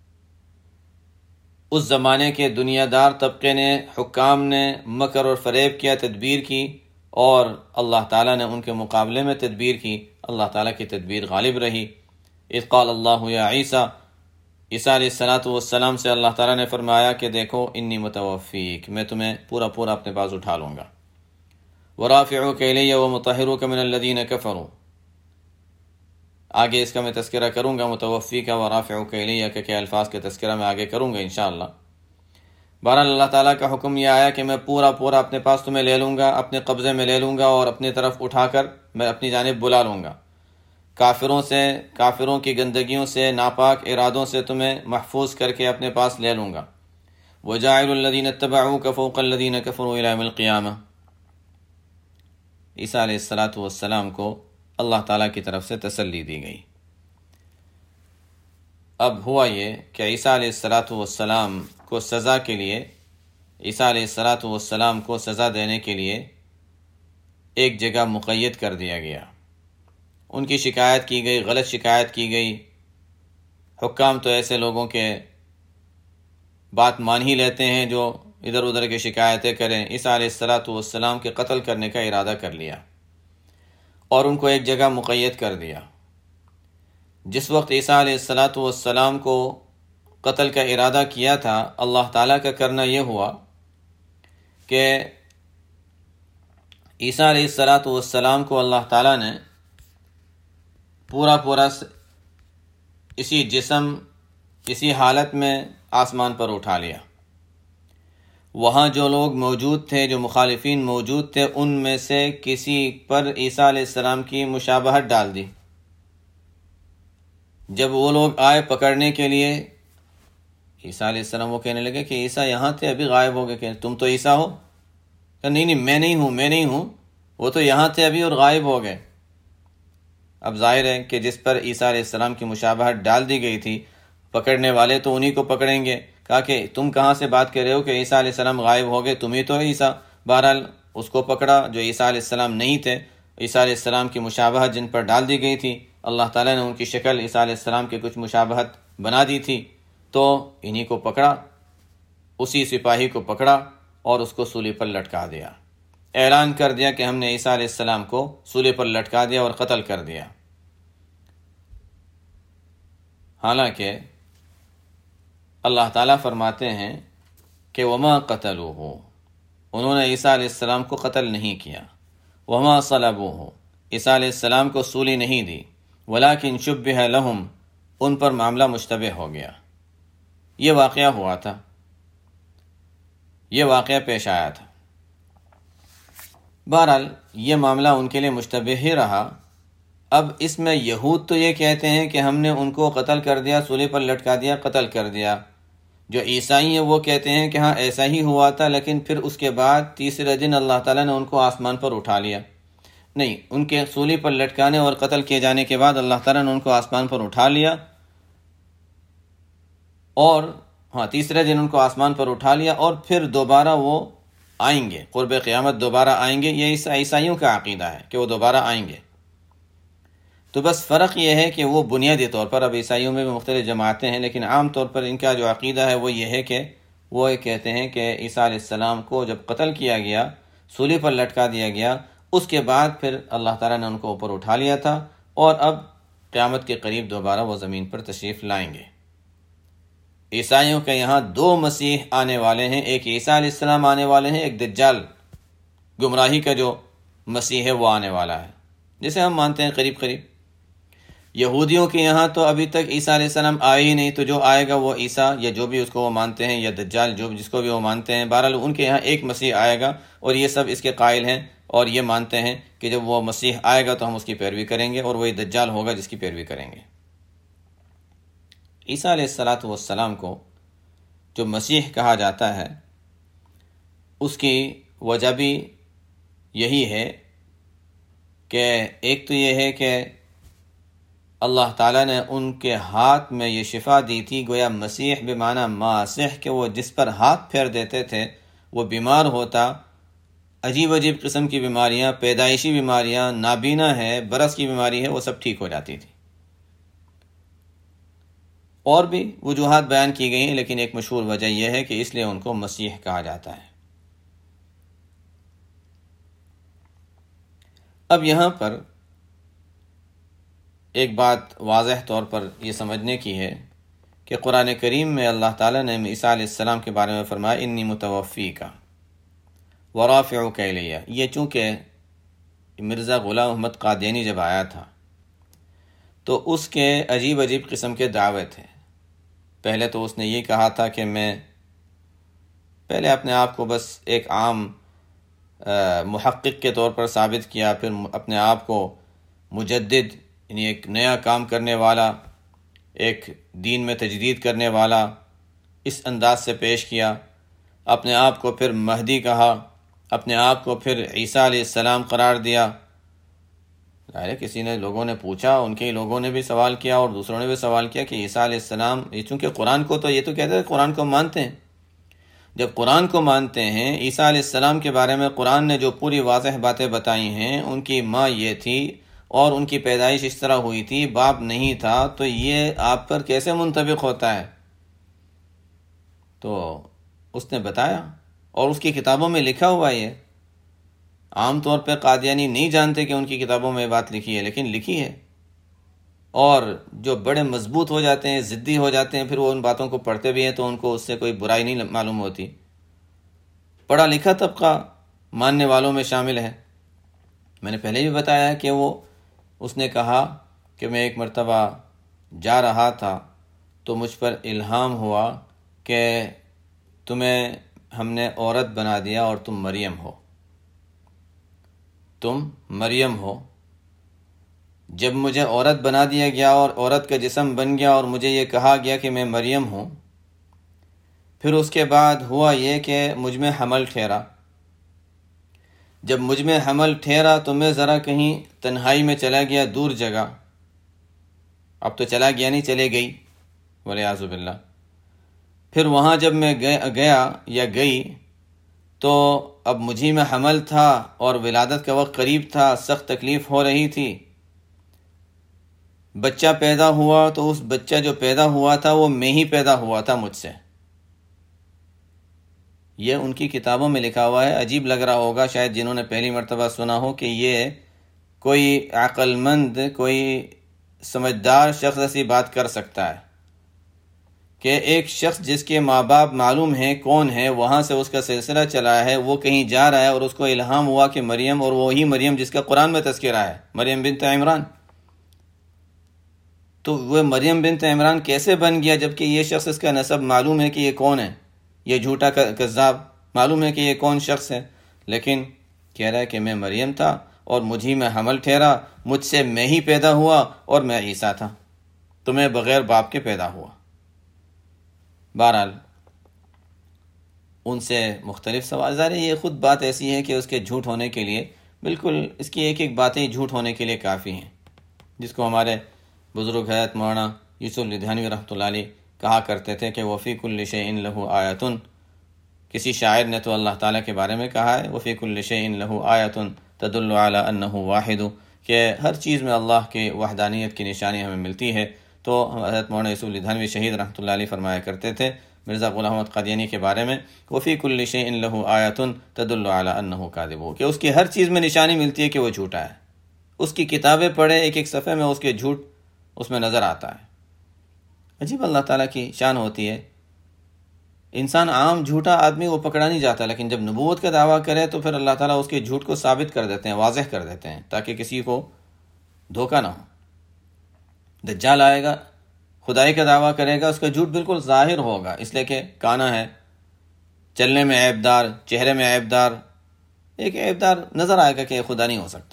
اس زمانے کے دنیا دار طبقے نے، حکام نے مکر اور فریب کیا، تدبیر کی، اور اللہ تعالیٰ نے ان کے مقابلے میں تدبیر کی۔ اللہ تعالیٰ کی تدبیر غالب رہی۔ اذ قال اللہ یا عیسیٰ، عیسیٰ علیہ الصلاۃ والسلام سے اللہ تعالیٰ نے فرمایا کہ دیکھو انی متوفیک، میں تمہیں پورا پورا اپنے پاس اٹھا لوں گا۔ ورافعک الی ومطہرک من الذین کفروا، آگے اس کا میں تذکرہ کروں گا، متوفی کا ورافعک الی کے کیا الفاظ کے تذکرہ میں آگے کروں گا انشاءاللہ۔ بہرحال اللہ تعالیٰ کا حکم یہ آیا کہ میں پورا پورا اپنے پاس تمہیں لے لوں گا، اپنے قبضے میں لے لوں گا، اور اپنی طرف اٹھا کر میں اپنی جانب بلا لوں گا۔ کافروں سے، کافروں کی گندگیوں سے، ناپاک ارادوں سے تمہیں محفوظ کر کے اپنے پاس لے لوں گا۔ وَجَاعِلُ الَّذِينَ اتَّبَعُوكَ فَوْقَ الَّذِينَ كَفَرُوا إِلَىٰ يَوْمِ الْقِيَامَةِ۔ عیسیٰ علیہ الصلاۃ والسلام کو اللہ تعالیٰ کی طرف سے تسلی دی گئی۔ اب ہوا یہ کہ عیسیٰ علیہ الصلاۃ والسلام کو سزا کے لیے، عیسیٰ علیہ الصلاۃ والسلام کو سزا دینے کے لیے ایک جگہ مقید کر دیا گیا۔ ان کی شکایت کی گئی، غلط شکایت کی گئی۔ حکام تو ایسے لوگوں کے بات مان ہی لیتے ہیں جو ادھر ادھر کی شکایتیں کریں۔ عیسیٰ علیہ الصلاۃ والسلام کے قتل کرنے کا ارادہ کر لیا اور ان کو ایک جگہ مقید کر دیا۔ جس وقت عیسیٰ علیہ الصلاۃ والسلام کو قتل کا ارادہ کیا تھا، اللہ تعالیٰ کا کرنا یہ ہوا کہ عیسیٰ علیہ الصلاۃ والسلام کو اللہ تعالیٰ نے پورا پورا اسی جسم، اسی حالت میں آسمان پر اٹھا لیا۔ وہاں جو لوگ موجود تھے، جو مخالفین موجود تھے، ان میں سے کسی پر عیسیٰ علیہ السلام کی مشابہت ڈال دی۔ جب وہ لوگ آئے پکڑنے کے لیے، عیسیٰ علیہ السلام وہ کہنے لگے کہ عیسیٰ یہاں تھے، ابھی غائب ہو گئے، کہ تم تو عیسیٰ ہو؟ کہ نہیں نہیں میں نہیں ہوں، میں نہیں ہوں، وہ تو یہاں تھے ابھی اور غائب ہو گئے۔ اب ظاہر ہے کہ جس پر عیسیٰ علیہ السلام کی مشابہت ڈال دی گئی تھی، پکڑنے والے تو انہی کو پکڑیں گے۔ کہا کہ تم کہاں سے بات کر رہے ہو کہ عیسیٰ علیہ السلام غائب ہو گئے، تم ہی تو عیسیٰ۔ بہرحال اس کو پکڑا جو عیسیٰ علیہ السلام نہیں تھے۔ عیسیٰ علیہ السلام کی مشابہت جن پر ڈال دی گئی تھی، اللہ تعالیٰ نے ان کی شکل عیسیٰ علیہ السلام کی کچھ مشابہت بنا دی تھی، تو انہی کو پکڑا، اسی سپاہی کو پکڑا اور اس کو سولی پر لٹکا دیا۔ اعلان کر دیا کہ ہم نے عیسیٰ علیہ السلام کو سولی پر لٹکا دیا اور قتل کر دیا۔ حالانکہ اللہ تعالیٰ فرماتے ہیں کہ وما قتلوہ، انہوں نے عیسیٰ علیہ السلام کو قتل نہیں کیا۔ وما صلبوہ، عیسیٰ علیہ السلام کو سولی نہیں دی۔ ولیکن شبہ لہم، ان پر معاملہ مشتبہ ہو گیا۔ یہ واقعہ ہوا تھا، یہ واقعہ پیش آیا تھا۔ بہرحال یہ معاملہ ان کے لیے مشتبہ ہی رہا۔ اب اس میں یہود تو یہ کہتے ہیں کہ ہم نے ان کو قتل کر دیا، سولی پر لٹکا دیا، قتل کر دیا۔ جو عیسائی ہیں وہ کہتے ہیں کہ ہاں ایسا ہی ہوا تھا، لیکن پھر اس کے بعد تیسرے دن اللہ تعالیٰ نے ان کو آسمان پر اٹھا لیا۔ نہیں، ان کے سولی پر لٹکانے اور قتل کیے جانے کے بعد اللہ تعالیٰ نے ان کو آسمان پر اٹھا لیا، اور ہاں تیسرے دن ان کو آسمان پر اٹھا لیا، اور پھر دوبارہ وہ آئیں گے، قرب قیامت دوبارہ آئیں گے۔ یہ عیسائیوں کا عقیدہ ہے کہ وہ دوبارہ آئیں گے۔ تو بس فرق یہ ہے کہ وہ بنیادی طور پر، اب عیسائیوں میں بھی مختلف جماعتیں ہیں، لیکن عام طور پر ان کا جو عقیدہ ہے وہ یہ ہے کہ وہ کہتے ہیں کہ عیسیٰ علیہ السلام کو جب قتل کیا گیا، سولی پر لٹکا دیا گیا، اس کے بعد پھر اللہ تعالیٰ نے ان کو اوپر اٹھا لیا تھا، اور اب قیامت کے قریب دوبارہ وہ زمین پر تشریف لائیں گے۔ عیسائیوں کے یہاں دو مسیح آنے والے ہیں، ایک عیسیٰ علیہ السلام آنے والے ہیں، ایک دجال گمراہی کا جو مسیح ہے وہ آنے والا ہے، جسے ہم مانتے ہیں قریب قریب۔ یہودیوں کے یہاں تو ابھی تک عیسیٰ علیہ السلام آئے ہی نہیں، تو جو آئے گا وہ عیسیٰ یا جو بھی اس کو وہ مانتے ہیں، یا دجال جو جس کو بھی وہ مانتے ہیں، بہرحال ان کے یہاں ایک مسیح آئے گا، اور یہ سب اس کے قائل ہیں اور یہ مانتے ہیں کہ جب وہ مسیح آئے گا تو ہم اس کی پیروی کریں گے، اور وہی دجال ہوگا جس کی پیروی کریں گے۔ عیسیٰ علیہ الصلاۃ والسلام کو جو مسیح کہا جاتا ہے اس کی وجہ بھی یہی ہے کہ ایک تو یہ ہے کہ اللہ تعالیٰ نے ان کے ہاتھ میں یہ شفا دی تھی، گویا مسیح بمعنی ماسح، کہ وہ جس پر ہاتھ پھیر دیتے تھے وہ بیمار ہوتا، عجیب عجیب قسم کی بیماریاں، پیدائشی بیماریاں، نابینا ہے، برس کی بیماری ہے، وہ سب ٹھیک ہو جاتی تھی۔ اور بھی وجوہات بیان کی گئی ہیں، لیکن ایک مشہور وجہ یہ ہے کہ اس لیے ان کو مسیح کہا جاتا ہے۔ اب یہاں پر ایک بات واضح طور پر یہ سمجھنے کی ہے کہ قرآن کریم میں اللہ تعالیٰ نے عیسیٰ علیہ السلام کے بارے میں فرمایا انی متوفیک ورافعک الیہ۔ یہ چونکہ مرزا غلام احمد قادیانی جب آیا تھا تو اس کے عجیب عجیب قسم کے دعوے تھے۔ پہلے تو اس نے یہ کہا تھا کہ میں پہلے اپنے آپ کو بس ایک عام محقق کے طور پر ثابت کیا، پھر اپنے آپ کو مجدد، یعنی ایک نیا کام کرنے والا، ایک دین میں تجدید کرنے والا، اس انداز سے پیش کیا۔ اپنے آپ کو پھر مہدی کہا، اپنے آپ کو پھر عیسیٰ علیہ السلام قرار دیا۔ ظاہر کسی نے لوگوں نے پوچھا، ان کے لوگوں نے بھی سوال کیا اور دوسروں نے بھی سوال کیا کہ عیسیٰ علیہ السلام، یہ چونکہ قرآن کو تو یہ تو کہتے ہیں قرآن کو مانتے ہیں، جب قرآن کو مانتے ہیں، عیسیٰ علیہ السلام کے بارے میں قرآن نے جو پوری واضح باتیں بتائی ہیں، ان کی ماں یہ تھی اور ان کی پیدائش اس طرح ہوئی تھی، باپ نہیں تھا، تو یہ آپ پر کیسے منطبق ہوتا ہے؟ تو اس نے بتایا، اور اس کی کتابوں میں لکھا ہوا ہے۔ عام طور پہ قادیانی نہیں جانتے کہ ان کی کتابوں میں بات لکھی ہے، لیکن لکھی ہے، اور جو بڑے مضبوط ہو جاتے ہیں، ضدی ہو جاتے ہیں، پھر وہ ان باتوں کو پڑھتے بھی ہیں تو ان کو اس سے کوئی برائی نہیں معلوم ہوتی۔ پڑھا لکھا طبقہ ماننے والوں میں شامل ہے۔ میں نے پہلے بھی بتایا کہ وہ اس نے کہا کہ میں ایک مرتبہ جا رہا تھا تو مجھ پر الہام ہوا کہ تمہیں ہم نے عورت بنا دیا اور تم مریم ہو، تم مریم ہو۔ جب مجھے عورت بنا دیا گیا اور عورت کا جسم بن گیا اور مجھے یہ کہا گیا کہ میں مریم ہوں، پھر اس کے بعد ہوا یہ کہ مجھ میں حمل ٹھہرا۔ جب مجھ میں حمل ٹھہرا تو میں ذرا کہیں تنہائی میں چلا گیا، دور جگہ۔ اب تو چلا گیا نہیں، چلے گئی، والعیاذ باللہ۔ پھر وہاں جب میں گیا یا گئی تو اب مجھے میں حمل تھا اور ولادت کا وقت قریب تھا، سخت تکلیف ہو رہی تھی۔ بچہ پیدا ہوا تو اس بچہ جو پیدا ہوا تھا وہ میں ہی پیدا ہوا تھا مجھ سے۔ یہ ان کی کتابوں میں لکھا ہوا ہے۔ عجیب لگ رہا ہوگا شاید جنہوں نے پہلی مرتبہ سنا ہو کہ یہ کوئی عقل مند، کوئی سمجھدار شخص ایسی بات کر سکتا ہے کہ ایک شخص جس کے ماں باپ معلوم ہیں کون ہے، وہاں سے اس کا سلسلہ چلا ہے، وہ کہیں جا رہا ہے اور اس کو الہام ہوا کہ مریم، اور وہی مریم جس کا قرآن میں تذکرہ ہے، مریم بنت عمران۔ تو وہ مریم بنت عمران کیسے بن گیا جبکہ یہ شخص، اس کا نسب معلوم ہے کہ یہ کون ہے، یہ جھوٹا کذاب، معلوم ہے کہ یہ کون شخص ہے، لیکن کہہ رہا ہے کہ میں مریم تھا اور مجھے میں حمل ٹھہرا، مجھ سے میں ہی پیدا ہوا اور میں عیسیٰ تھا، تو میں بغیر باپ کے پیدا ہوا۔ بہرحال ان سے مختلف سوال، ظاہر ہے یہ خود بات ایسی ہے کہ اس کے جھوٹ ہونے کے لیے بالکل اس کی ایک ایک باتیں جھوٹ ہونے کے لیے کافی ہیں، جس کو ہمارے بزرگ حضرت مولانا یوسف لدھیانوی رحمۃ اللہ علیہ کہا کرتے تھے کہ وفی کل شیء لہ آیۃ۔ کسی شاعر نے تو اللہ تعالیٰ کے بارے میں کہا ہے وفی کل شیء لہ آیۃ تدل علی انہ واحد، کہ ہر چیز میں اللہ کے وحدانیت کی نشانی ہمیں ملتی ہے۔ تو حضرت مولانا یوسف لدھیانوی شہید رحمۃ اللہ علیہ فرمایا کرتے تھے مرزا غلام احمد قادیانی کے بارے میں وفی کل شیء لہ آیۃ تدل علی انہ کاذب، کہ اس کی ہر چیز میں نشانی ملتی ہے کہ وہ جھوٹا ہے۔ اس کی کتابیں پڑھے، ایک ایک صفحے میں اس کے جھوٹ اس میں نظر آتا ہے۔ عجیب اللہ تعالیٰ کی شان ہوتی ہے انسان عام جھوٹا آدمی وہ پکڑا نہیں جاتا، لیکن جب نبوت کا دعویٰ کرے تو پھر اللہ تعالیٰ اس کے جھوٹ کو ثابت کر دیتے ہیں، واضح کر دیتے ہیں، تاکہ کسی کو دھوکہ نہ ہو۔ دجال آئے گا، خدائی کا دعویٰ کرے گا، اس کا جھوٹ بالکل ظاہر ہوگا، اس لیے کہ کانا ہے، چلنے میں عیب دار، چہرے میں عیب دار، ایک عیب دار نظر آئے گا کہ یہ خدا نہیں ہو سکتا۔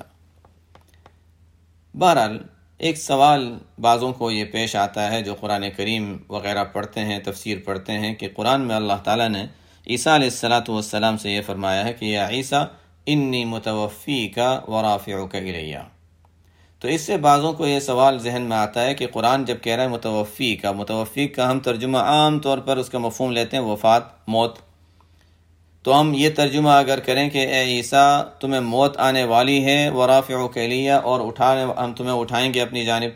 بہرحال ایک سوال بعضوں کو یہ پیش آتا ہے جو قرآن کریم وغیرہ پڑھتے ہیں، تفسیر پڑھتے ہیں، کہ قرآن میں اللہ تعالیٰ نے عیسیٰ علیہ الصلاۃ والسلام سے یہ فرمایا ہے کہ یا عیسیٰ انی متوفیک ورافعک الیہ۔ تو اس سے بعضوں کو یہ سوال ذہن میں آتا ہے کہ قرآن جب کہہ رہا ہے متوفی کا، متوفی کا ہم ترجمہ عام طور پر اس کا مفہوم لیتے ہیں وفات، موت، تو ہم یہ ترجمہ اگر کریں کہ اے عیسیٰ تمہیں موت آنے والی ہے، ورافعک الیہ، اور اٹھانے ہم تمہیں اٹھائیں گے اپنی جانب،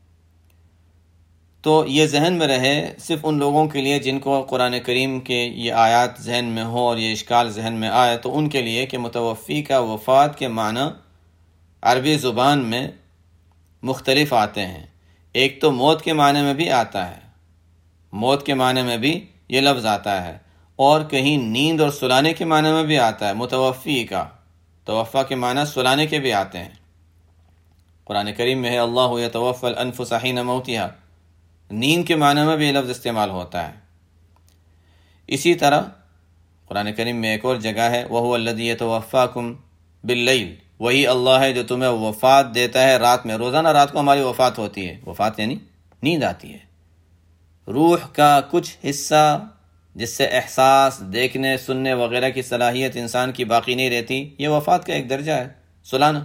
تو یہ ذہن میں رہے صرف ان لوگوں کے لیے جن کو قرآن کریم کے یہ آیات ذہن میں ہو اور یہ اشکال ذہن میں آئے، تو ان کے لیے کہ متوفی کا وفات کے معنی عربی زبان میں مختلف آتے ہیں۔ ایک تو موت کے معنی میں بھی آتا ہے، موت کے معنی میں بھی یہ لفظ آتا ہے، اور کہیں نیند اور سلانے کے معنی میں بھی آتا ہے۔ متوفی کا توفع کے معنی سلانے کے بھی آتے ہیں۔ قرآن کریم میں ہے اللہ یتوفی الانفس حین موتہا، نیند کے معنی میں بھی یہ لفظ استعمال ہوتا ہے۔ اسی طرح قرآن کریم میں ایک اور جگہ ہے وَهُوَ الَّذِي يَتَوَفَّاكُمْ بِاللَّيْلِ، وہی اللہ ہے جو تمہیں وفات دیتا ہے رات میں۔ روزانہ رات کو ہماری وفات ہوتی ہے، وفات یعنی نیند آتی ہے۔ روح کا کچھ حصہ جس سے احساس، دیکھنے، سننے وغیرہ کی صلاحیت انسان کی باقی نہیں رہتی، یہ وفات کا ایک درجہ ہے، سلانا۔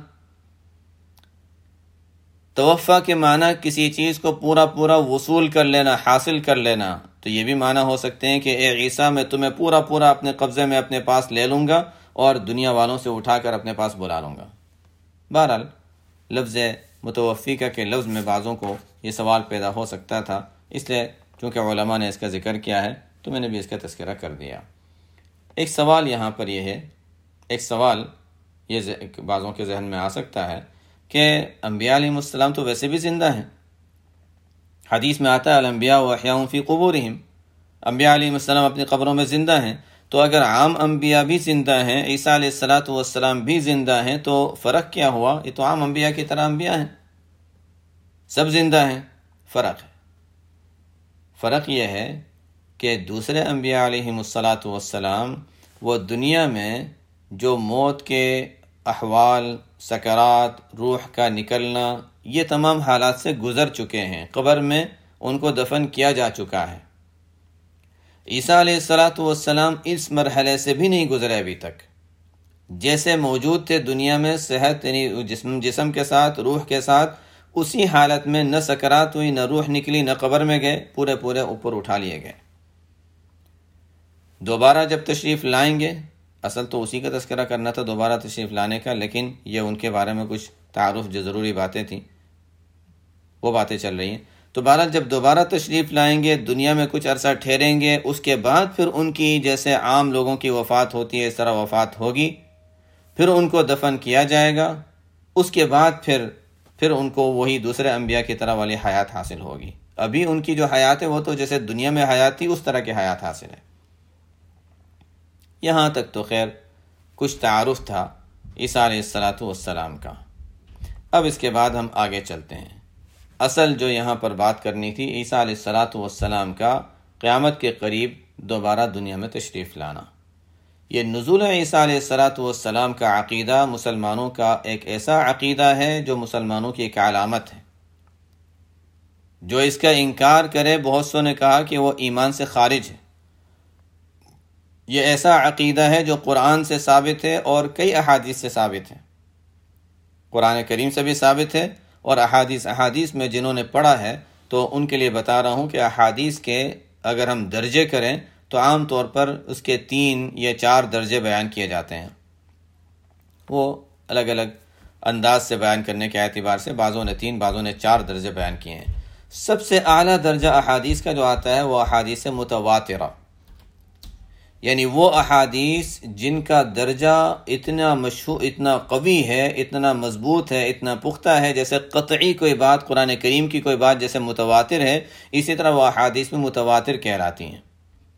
توفع کے معنی کسی چیز کو پورا پورا وصول کر لینا، حاصل کر لینا، تو یہ بھی معنی ہو سکتے ہیں کہ اے عیسیٰ میں تمہیں پورا پورا اپنے قبضے میں اپنے پاس لے لوں گا اور دنیا والوں سے اٹھا کر اپنے پاس بلا لوں گا۔ بہرحال لفظ متوفی کا کے لفظ میں بعضوں کو یہ سوال پیدا ہو سکتا تھا، اس لیے چونکہ علماء نے اس کا ذکر کیا ہے تو میں نے بھی اس کا تذکرہ کر دیا۔ ایک سوال یہاں پر یہ ہے، ایک سوال یہ بعضوں کے ذہن میں آ سکتا ہے کہ انبیاء علیہ السلام تو ویسے بھی زندہ ہیں، حدیث میں آتا ہے الانبیاء واحیاء فی قبورہم، انبیاء علیہ السلام اپنی قبروں میں زندہ ہیں، تو اگر عام انبیاء بھی زندہ ہیں، عیسیٰ علیہ الصلاۃ والسلام بھی زندہ ہیں، تو فرق کیا ہوا؟ یہ تو عام انبیاء کی طرح انبیاء ہیں، سب زندہ ہیں۔ فرق ہے، فرق یہ ہے کہ دوسرے انبیاء علیہ الصلاۃ والسلام وہ دنیا میں جو موت کے احوال، سکرات، روح کا نکلنا، یہ تمام حالات سے گزر چکے ہیں، قبر میں ان کو دفن کیا جا چکا ہے۔ عیسیٰ علیہ الصلاۃ والسلام اس مرحلے سے بھی نہیں گزرے ابھی تک، جیسے موجود تھے دنیا میں، صحت یعنی جسم جسم کے ساتھ، روح کے ساتھ، اسی حالت میں نہ سکرات ہوئی، نہ روح نکلی، نہ قبر میں گئے، پورے پورے اوپر اٹھا لیے گئے۔ دوبارہ جب تشریف لائیں گے، اصل تو اسی کا تذکرہ کرنا تھا دوبارہ تشریف لانے کا، لیکن یہ ان کے بارے میں کچھ تعارف جو ضروری باتیں تھیں وہ باتیں چل رہی ہیں۔ تو بہرحال جب دوبارہ تشریف لائیں گے، دنیا میں کچھ عرصہ ٹھہریں گے، اس کے بعد پھر ان کی جیسے عام لوگوں کی وفات ہوتی ہے اس طرح وفات ہوگی، پھر ان کو دفن کیا جائے گا، اس کے بعد پھر پھر ان کو وہی دوسرے انبیاء کی طرح والی حیات حاصل ہوگی۔ ابھی ان کی جو حیات ہے وہ تو جیسے دنیا میں حیات تھی اس طرح کی حیات حاصل ہے۔ یہاں تک تو خیر کچھ تعارف تھا عیسیٰ علیہ الصلاۃ والسلام کا۔ اب اس کے بعد ہم آگے چلتے ہیں۔ اصل جو یہاں پر بات کرنی تھی عیسیٰ علیہ الصلاۃ والسلام کا قیامت کے قریب دوبارہ دنیا میں تشریف لانا۔ یہ نزول عیسیٰ علیہ الصلاۃ والسلام کا عقیدہ مسلمانوں کا ایک ایسا عقیدہ ہے جو مسلمانوں کی ایک علامت ہے۔ جو اس کا انکار کرے، بہت سو نے کہا کہ وہ ایمان سے خارج ہے۔ یہ ایسا عقیدہ ہے جو قرآن سے ثابت ہے اور کئی احادیث سے ثابت ہے، قرآن کریم سے بھی ثابت ہے اور احادیث احادیث میں جنہوں نے پڑھا ہے تو ان کے لیے بتا رہا ہوں کہ احادیث کے اگر ہم درجے کریں تو عام طور پر اس کے تین یا چار درجے بیان کیے جاتے ہیں، وہ الگ الگ انداز سے بیان کرنے کے اعتبار سے بعضوں نے تین بعضوں نے چار درجے بیان کیے ہیں۔ سب سے اعلیٰ درجہ احادیث کا جو آتا ہے وہ احادیث متواترہ، یعنی وہ احادیث جن کا درجہ اتنا مشہور، اتنا قوی ہے، اتنا مضبوط ہے، اتنا پختہ ہے، جیسے قطعی کوئی بات قرآن کریم کی کوئی بات جیسے متواتر ہے، اسی طرح وہ احادیث میں متواتر کہلاتی ہیں۔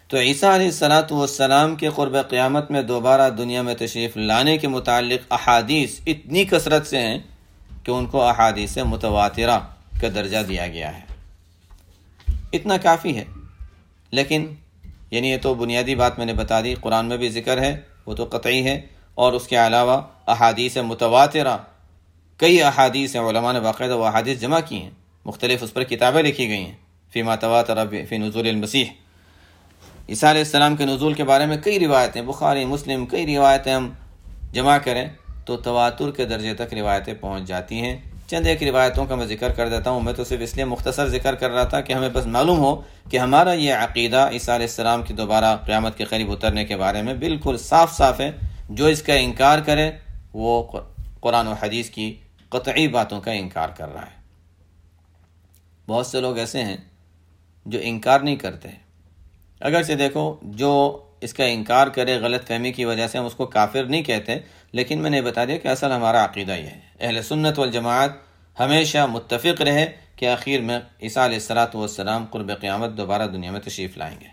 تو عیسیٰ علیہ الصلاۃ والسلام کے قرب قیامت میں دوبارہ دنیا میں تشریف لانے کے متعلق احادیث اتنی کثرت سے ہیں کہ ان کو احادیث متواترہ کا درجہ دیا گیا ہے۔ اتنا کافی ہے، لیکن یعنی یہ تو بنیادی بات میں نے بتا دی، قرآن میں بھی ذکر ہے، وہ تو قطعی ہے، اور اس کے علاوہ احادیث متواترہ، کئی احادیث علماء نے باقاعدہ وہ احادیث جمع کی ہیں، مختلف اس پر کتابیں لکھی گئی ہیں، فیما تواتر فی نزول المسیح۔ عیسیٰ علیہ السلام کے نزول کے بارے میں کئی روایتیں، بخاری مسلم کئی روایتیں ہم جمع کریں تو تواتر کے درجے تک روایتیں پہنچ جاتی ہیں۔ چند ایک روایتوں کا میں ذکر کر دیتا ہوں، میں تو صرف اس لیے مختصر ذکر کر رہا تھا کہ ہمیں بس معلوم ہو کہ ہمارا یہ عقیدہ عیسیٰ علیہ السلام کی دوبارہ قیامت کے قریب اترنے کے بارے میں بالکل صاف صاف ہے۔ جو اس کا انکار کرے وہ قرآن و حدیث کی قطعی باتوں کا انکار کر رہا ہے۔ بہت سے لوگ ایسے ہیں جو انکار نہیں کرتے، اگرچہ دیکھو جو اس کا انکار کرے غلط فہمی کی وجہ سے ہم اس کو کافر نہیں کہتے، لیکن میں نے بتا دیا کہ اصل ہمارا عقیدہ یہ ہے۔ اہل سنت والجماعت ہمیشہ متفق رہے کہ آخر میں عیسیٰ علیہ الصلاۃ والسلام قرب قیامت دوبارہ دنیا میں تشریف لائیں گے۔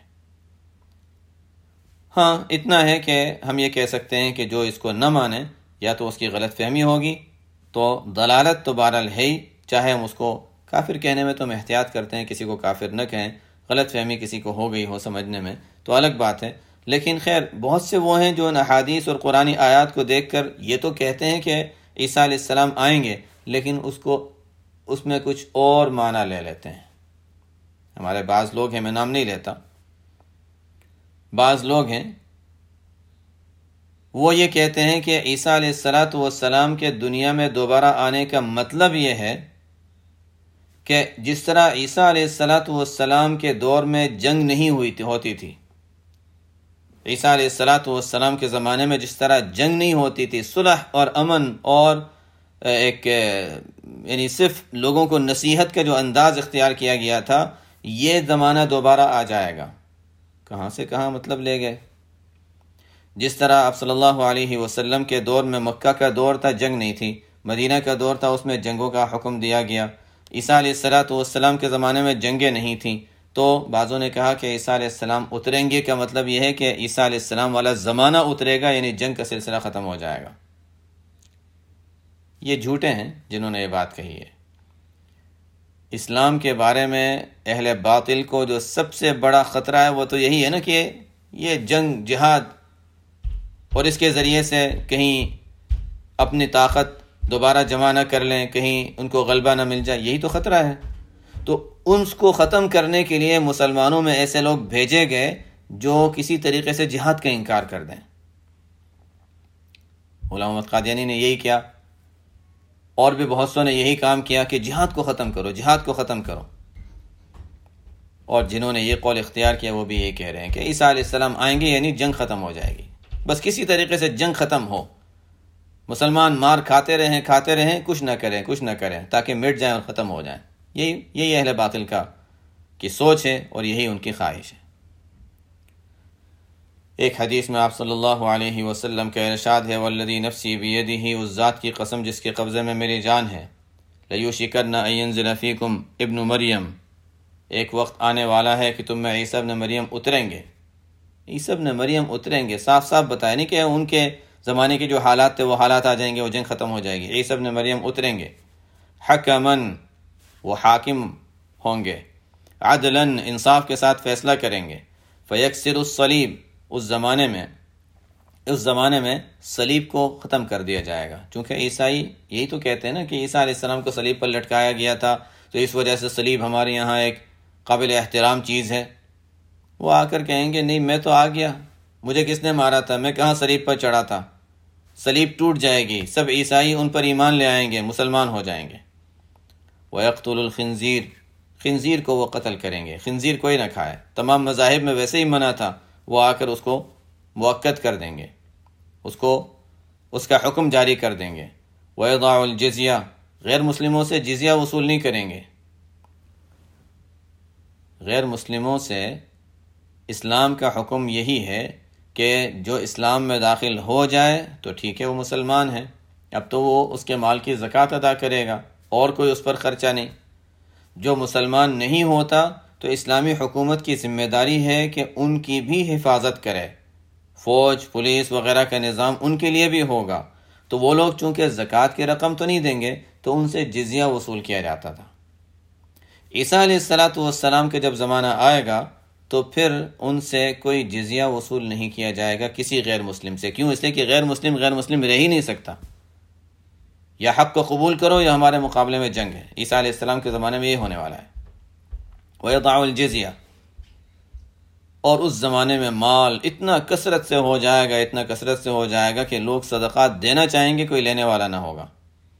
ہاں اتنا ہے کہ ہم یہ کہہ سکتے ہیں کہ جو اس کو نہ مانے یا تو اس کی غلط فہمی ہوگی، تو دلالت تو بہرحال ہے ہی، چاہے ہم اس کو کافر کہنے میں تو ہم احتیاط کرتے ہیں، کسی کو کافر نہ کہیں، غلط فہمی کسی کو ہو گئی ہو سمجھنے میں تو الگ بات ہے، لیکن خیر بہت سے وہ ہیں جو ان احادیث اور قرآنی آیات کو دیکھ کر یہ تو کہتے ہیں کہ عیسیٰ علیہ السلام آئیں گے، لیکن اس کو اس میں کچھ اور معنی لے لیتے ہیں۔ ہمارے بعض لوگ ہیں، میں نام نہیں لیتا، بعض لوگ ہیں وہ یہ کہتے ہیں کہ عیسیٰ علیہ الصلاۃ والسلام کے دنیا میں دوبارہ آنے کا مطلب یہ ہے کہ جس طرح عیسیٰ علیہ الصلاۃ والسلام کے دور میں جنگ نہیں ہوئی تھی ہوتی تھی، عیسیٰ علیہ الصلاۃ والسلام کے زمانے میں جس طرح جنگ نہیں ہوتی تھی، صلح اور امن اور ایک یعنی صرف لوگوں کو نصیحت کا جو انداز اختیار کیا گیا تھا، یہ زمانہ دوبارہ آ جائے گا۔ کہاں سے کہاں مطلب لے گئے؟ جس طرح آپ صلی اللہ علیہ وسلم کے دور میں مکہ کا دور تھا، جنگ نہیں تھی، مدینہ کا دور تھا، اس میں جنگوں کا حکم دیا گیا۔ عیسیٰ علیہ الصلاۃ والسلام کے زمانے میں جنگیں نہیں تھیں، تو بعضوں نے کہا کہ عیسیٰ علیہ السلام اتریں گے کا مطلب یہ ہے کہ عیسیٰ علیہ السلام والا زمانہ اترے گا، یعنی جنگ کا سلسلہ ختم ہو جائے گا۔ یہ جھوٹے ہیں جنہوں نے یہ بات کہی ہے۔ اسلام کے بارے میں اہل باطل کو جو سب سے بڑا خطرہ ہے وہ تو یہی ہے نا کہ یہ جنگ جہاد اور اس کے ذریعے سے کہیں اپنی طاقت دوبارہ جمع نہ کر لیں، کہیں ان کو غلبہ نہ مل جائے، یہی تو خطرہ ہے۔ تو ان کو ختم کرنے کے لیے مسلمانوں میں ایسے لوگ بھیجے گئے جو کسی طریقے سے جہاد کا انکار کر دیں۔ غلام محمد قادیانی نے یہی کیا، اور بھی بہت سو نے یہی کام کیا کہ جہاد کو ختم کرو، جہاد کو ختم کرو، اور جنہوں نے یہ قول اختیار کیا وہ بھی یہی کہہ رہے ہیں کہ عیسیٰ علیہ السلام آئیں گے یعنی جنگ ختم ہو جائے گی، بس کسی طریقے سے جنگ ختم ہو، مسلمان مار کھاتے رہیں کھاتے رہیں کچھ نہ کریں کچھ نہ کریں تاکہ مٹ جائیں اور ختم ہو جائیں۔ یہی یہی اہل باطل کا کی سوچ ہے اور یہی ان کی خواہش ہے۔ ایک حدیث میں آپ صلی اللہ علیہ وسلم کا ارشاد ہے، والذی نفسی بیدہ، اس ذات کی قسم جس کے قبضے میں میری جان ہے، لیوشکن ان ینزل فیکم ابن مریم، ایک وقت آنے والا ہے کہ تم میں عیسیٰ ابن مریم اتریں گے۔ عیسیٰ ابن مریم اتریں گے، صاف صاف بتایا، نہیں کہ ان کے زمانے کے جو حالات تھے وہ حالات آ جائیں گے، وہ جنگ ختم ہو جائے گی۔ عیسیٰ ابن مریم اتریں گے، حکمن، وہ حاکم ہوں گے، عدلاً، انصاف کے ساتھ فیصلہ کریں گے، فیکسر الصلیب، اس زمانے میں اس زمانے میں صلیب کو ختم کر دیا جائے گا، چونکہ عیسائی یہی تو کہتے ہیں نا کہ عیسیٰ علیہ السلام کو صلیب پر لٹکایا گیا تھا، تو اس وجہ سے صلیب ہمارے یہاں ایک قابل احترام چیز ہے۔ وہ آ کر کہیں گے نہیں میں تو آ گیا، مجھے کس نے مارا تھا، میں کہاں صلیب پر چڑھا تھا، صلیب ٹوٹ جائے گی، سب عیسائی ان پر ایمان لے آئیں گے، مسلمان ہو جائیں گے۔ وَيَقْتُلُ الْخِنْزِيرَ، خنزیر کو وہ قتل کریں گے، خنزیر کوئی نہ کھائے، تمام مذاہب میں ویسے ہی منع تھا، وہ آ کر اس کو مؤکد کر دیں گے، اس کو اس کا حکم جاری کر دیں گے۔ وَيَضَعُ الْجِزْيَةَ، غیر مسلموں سے جزیہ وصول نہیں کریں گے، غیر مسلموں سے اسلام کا حکم یہی ہے کہ جو اسلام میں داخل ہو جائے تو ٹھیک ہے، وہ مسلمان ہے، اب تو وہ اس کے مال کی زکوٰۃ ادا کرے گا، اور کوئی اس پر خرچہ نہیں۔ جو مسلمان نہیں ہوتا تو اسلامی حکومت کی ذمہ داری ہے کہ ان کی بھی حفاظت کرے. فوج، پولیس وغیرہ کا نظام ان کے لیے بھی ہوگا. تو وہ لوگ چونکہ زکوٰۃ کی رقم تو نہیں دیں گے تو ان سے جزیہ وصول کیا جاتا تھا. عیسیٰ علیہ الصلاۃ والسلام کے جب زمانہ آئے گا تو پھر ان سے کوئی جزیہ وصول نہیں کیا جائے گا کسی غیر مسلم سے. کیوں؟ اس لیے کہ غیر مسلم غیر مسلم رہ ہی نہیں سکتا. یا حق کو قبول کرو یا ہمارے مقابلے میں جنگ ہے. عیسیٰ علیہ السلام کے زمانے میں یہ ہونے والا ہے. وَيَضَعُ الْجِزْيَةَ، اور اس زمانے میں مال اتنا کثرت سے ہو جائے گا اتنا کثرت سے ہو جائے گا کہ لوگ صدقات دینا چاہیں گے، کوئی لینے والا نہ ہوگا.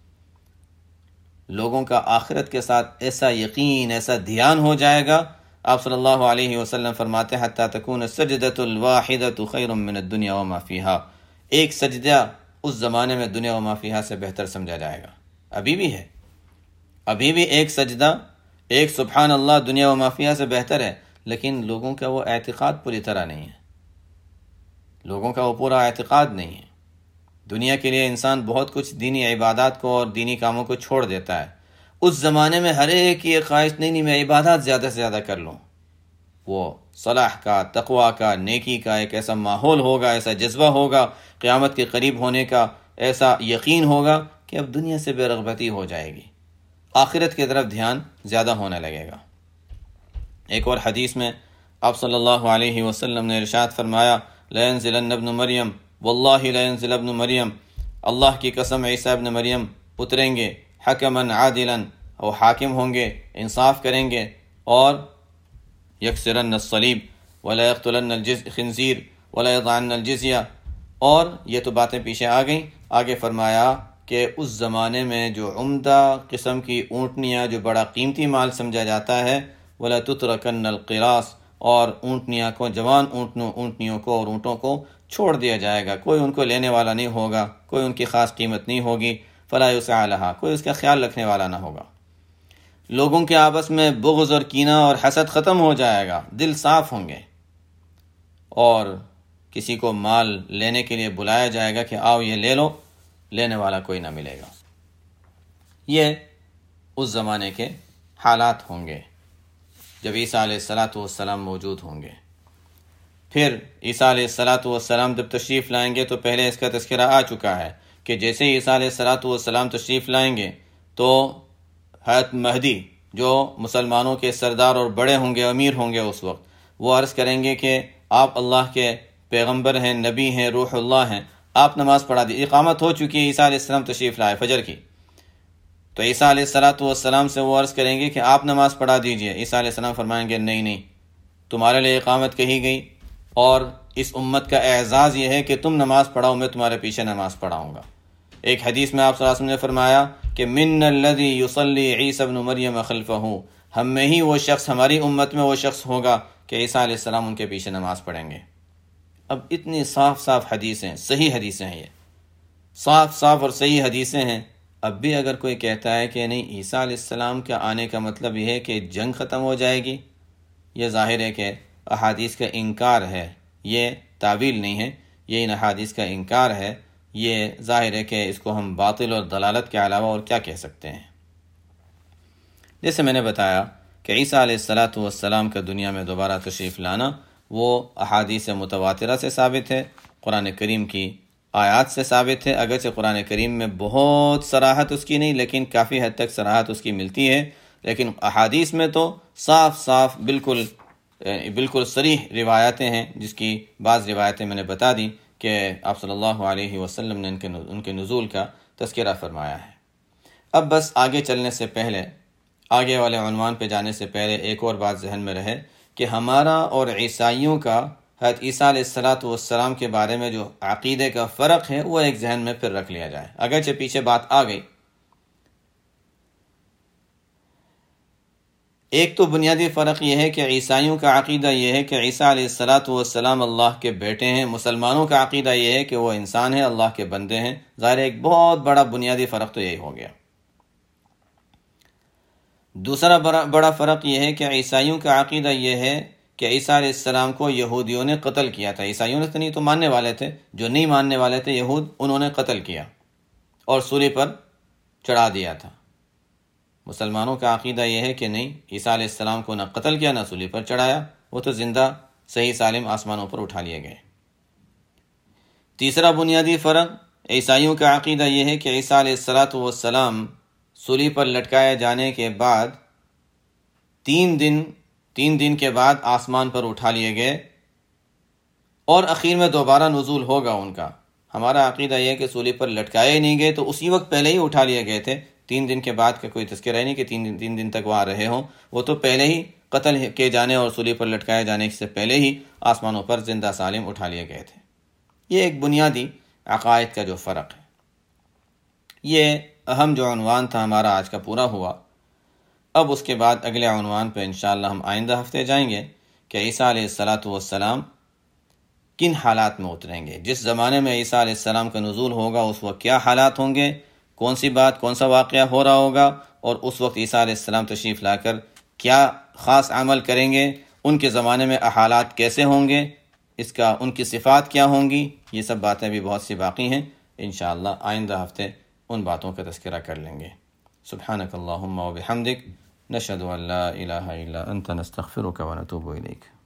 لوگوں کا آخرت کے ساتھ ایسا یقین، ایسا دھیان ہو جائے گا. آپ صلی اللہ علیہ وسلم فرماتے ہیں حتی تکون السجدۃ الواحدۃ خیر من الدنیا وما فیہا، ایک سجدہ اس زمانے میں دنیا وما فیہا سے بہتر سمجھا جائے گا. ابھی بھی ہے، ابھی بھی ایک سجدہ، ایک سبحان اللہ دنیا وما فیہا سے بہتر ہے. لیکن لوگوں کا وہ اعتقاد پوری طرح نہیں ہے، لوگوں کا وہ پورا اعتقاد نہیں ہے. دنیا کے لیے انسان بہت کچھ دینی عبادات کو اور دینی کاموں کو چھوڑ دیتا ہے. اس زمانے میں ہر ایک کی خواہش نہیں نہیں میں عبادات زیادہ سے زیادہ کر لوں. وہ صلاح کا، تقوی کا، نیکی کا ایک ایسا ماحول ہوگا، ایسا جذبہ ہوگا، قیامت کے قریب ہونے کا ایسا یقین ہوگا کہ اب دنیا سے بے رغبتی ہو جائے گی، آخرت کی طرف دھیان زیادہ ہونے لگے گا. ایک اور حدیث میں آپ صلی اللہ علیہ وسلم نے ارشاد فرمایا لَيَنزِلَنَّ ابْنُ مَرْيَمَ وَاللَّهِ لَيَنزِلَ ابْنُ مَرْيَمَ، اللہ کی قسم عیسیٰ ابن مریم اتریں گے حکماً عادلاً، اور حاکم ہوں گے، انصاف کریں گے. اور یکسرن الصلیب ولا یقتلن الخنزیر ولا یضعن الجزیہ، اور یہ تو باتیں پیچھے آ گئیں. آگے فرمایا کہ اس زمانے میں جو عمدہ قسم کی اونٹنیاں، جو بڑا قیمتی مال سمجھا جاتا ہے، ولا تترکن القراص، اور اونٹنیاں کو، جوان اونٹنوں اونٹنیوں کو اور اونٹوں کو چھوڑ دیا جائے گا. کوئی ان کو لینے والا نہیں ہوگا، کوئی ان کی خاص قیمت نہیں ہوگی. فلا یسعى لها، کوئی اس کا خیال رکھنے والا نہ ہوگا. لوگوں کے آپس میں بغض اور کینہ اور حسد ختم ہو جائے گا، دل صاف ہوں گے. اور کسی کو مال لینے کے لیے بلایا جائے گا کہ آؤ یہ لے لو، لینے والا کوئی نہ ملے گا. یہ اس زمانے کے حالات ہوں گے جب عیسیٰ علیہ الصلاۃ والسلام موجود ہوں گے. پھر عیسیٰ علیہ الصلاۃ والسلام جب تشریف لائیں گے تو پہلے اس کا تذکرہ آ چکا ہے کہ جیسے ہی عیسیٰ علیہ الصلاۃ والسلام تشریف لائیں گے تو حضرت مہدی جو مسلمانوں کے سردار اور بڑے ہوں گے، امیر ہوں گے، اس وقت وہ عرض کریں گے کہ آپ اللہ کے پیغمبر ہیں، نبی ہیں، روح اللہ ہیں، آپ نماز پڑھا دی. اقامت ہو چکی ہے، عیسیٰ علیہ السلام تشریف لائے فجر کی. تو عیسیٰ علیہ الصلاۃ والسلام سے وہ عرض کریں گے کہ آپ نماز پڑھا دیجئے. عیسیٰ علیہ السلام فرمائیں گے نہیں نہیں، تمہارے لیے اقامت کہی گئی اور اس امت کا اعزاز یہ ہے کہ تم نماز پڑھاؤ، میں تمہارے پیچھے نماز پڑھاؤں گا. ایک حدیث میں آپ صلی اللہ علیہ وسلم نے فرمایا کہ من الذی یصلی عیسی ابن مریم خلفہ، ہم میں ہی وہ شخص، ہماری امت میں وہ شخص ہوگا کہ عیسیٰ علیہ السلام ان کے پیچھے نماز پڑھیں گے. اب اتنی صاف صاف حدیثیں، صحیح حدیثیں ہیں، یہ صاف صاف اور صحیح حدیثیں ہیں. اب بھی اگر کوئی کہتا ہے کہ نہیں عیسیٰ علیہ السلام کے آنے کا مطلب یہ ہے کہ جنگ ختم ہو جائے گی، یہ ظاہر ہے کہ احادیث کا انکار ہے، یہ تعویل نہیں ہے، یہ ان احادیث کا انکار ہے. یہ ظاہر ہے کہ اس کو ہم باطل اور دلالت کے علاوہ اور کیا کہہ سکتے ہیں. جیسے میں نے بتایا کہ عیسیٰ علیہ الصلاۃ والسلام کا دنیا میں دوبارہ تشریف لانا وہ احادیث متواترہ سے ثابت ہے، قرآن کریم کی آیات سے ثابت ہے. اگرچہ قرآن کریم میں بہت صراحت اس کی نہیں، لیکن کافی حد تک صراحت اس کی ملتی ہے. لیکن احادیث میں تو صاف صاف بالکل بالکل صریح روایتیں ہیں، جس کی بعض روایتیں میں نے بتا دی کہ آپ صلی اللہ علیہ وسلم نے ان کے ان کے نزول کا تذکرہ فرمایا ہے. اب بس آگے چلنے سے پہلے، آگے والے عنوان پہ جانے سے پہلے ایک اور بات ذہن میں رہے کہ ہمارا اور عیسائیوں کا حضرت عیسیٰ علیہ الصلاۃ والسلام کے بارے میں جو عقیدے کا فرق ہے وہ ایک ذہن میں پھر رکھ لیا جائے. اگرچہ پیچھے بات آ گئی، ایک تو بنیادی فرق یہ ہے کہ عیسائیوں کا عقیدہ یہ ہے کہ عیسیٰ علیہ الصلاۃ والسلام اللہ کے بیٹے ہیں. مسلمانوں کا عقیدہ یہ ہے کہ وہ انسان ہیں، اللہ کے بندے ہیں. ظاہر ایک بہت بڑا بنیادی فرق تو یہی ہو گیا. دوسرا بڑا بڑا فرق یہ ہے کہ عیسائیوں کا عقیدہ یہ ہے کہ عیسیٰ علیہ السلام کو یہودیوں نے قتل کیا تھا. عیسائیوں نے تو نہیں تو ماننے والے تھے، جو نہیں ماننے والے تھے یہود، انہوں نے قتل کیا اور سولی پر چڑھا دیا تھا. مسلمانوں کا عقیدہ یہ ہے کہ نہیں، عیسیٰ علیہ السلام کو نہ قتل کیا نہ صلیب پر چڑھایا، وہ تو زندہ صحیح سالم آسمانوں پر اٹھا لیے گئے۔ تیسرا بنیادی فرق، عیسائیوں کا عقیدہ یہ ہے کہ عیسیٰ علیہ الصلاۃ والسلام صلیب پر لٹکائے جانے کے بعد تین دن تین دن کے بعد آسمان پر اٹھا لیے گئے اور اخیر میں دوبارہ نزول ہوگا ان کا۔ ہمارا عقیدہ یہ ہے کہ صلیب پر لٹکائے ہی نہیں گئے، تو اسی وقت پہلے ہی اٹھا لیے گئے تھے۔ تین دن کے بعد کا کوئی تذکرہ نہیں کہ تین دن تین دن تک وہاں رہے ہوں، وہ تو پہلے ہی قتل کیے جانے اور صلیب پر لٹکائے جانے سے پہلے ہی آسمانوں پر زندہ سالم اٹھا لیے گئے تھے۔ یہ ایک بنیادی عقائد کا جو فرق ہے، یہ اہم جو عنوان تھا ہمارا آج کا پورا ہوا۔ اب اس کے بعد اگلے عنوان پہ انشاءاللہ ہم آئندہ ہفتے جائیں گے کہ عیسیٰ علیہ الصلاۃ والسلام کن حالات میں اتریں گے۔ جس زمانے میں عیسیٰ علیہ السلام کا نزول ہوگا اس وقت کیا حالات ہوں گے، کون سی بات کون سا واقعہ ہو رہا ہوگا، اور اس وقت عیسیٰ علیہ السلام تشریف لا کر کیا خاص عمل کریں گے، ان کے زمانے میں حالات کیسے ہوں گے، اس کا ان کی صفات کیا ہوں گی، یہ سب باتیں بھی بہت سی باقی ہیں۔ انشاءاللہ آئندہ ہفتے ان باتوں کا تذکرہ کر لیں گے۔ سبحانک اللہم و بحمدک، نشہد ان لا الہ الا انت، نستغفرک و نتوب الیک۔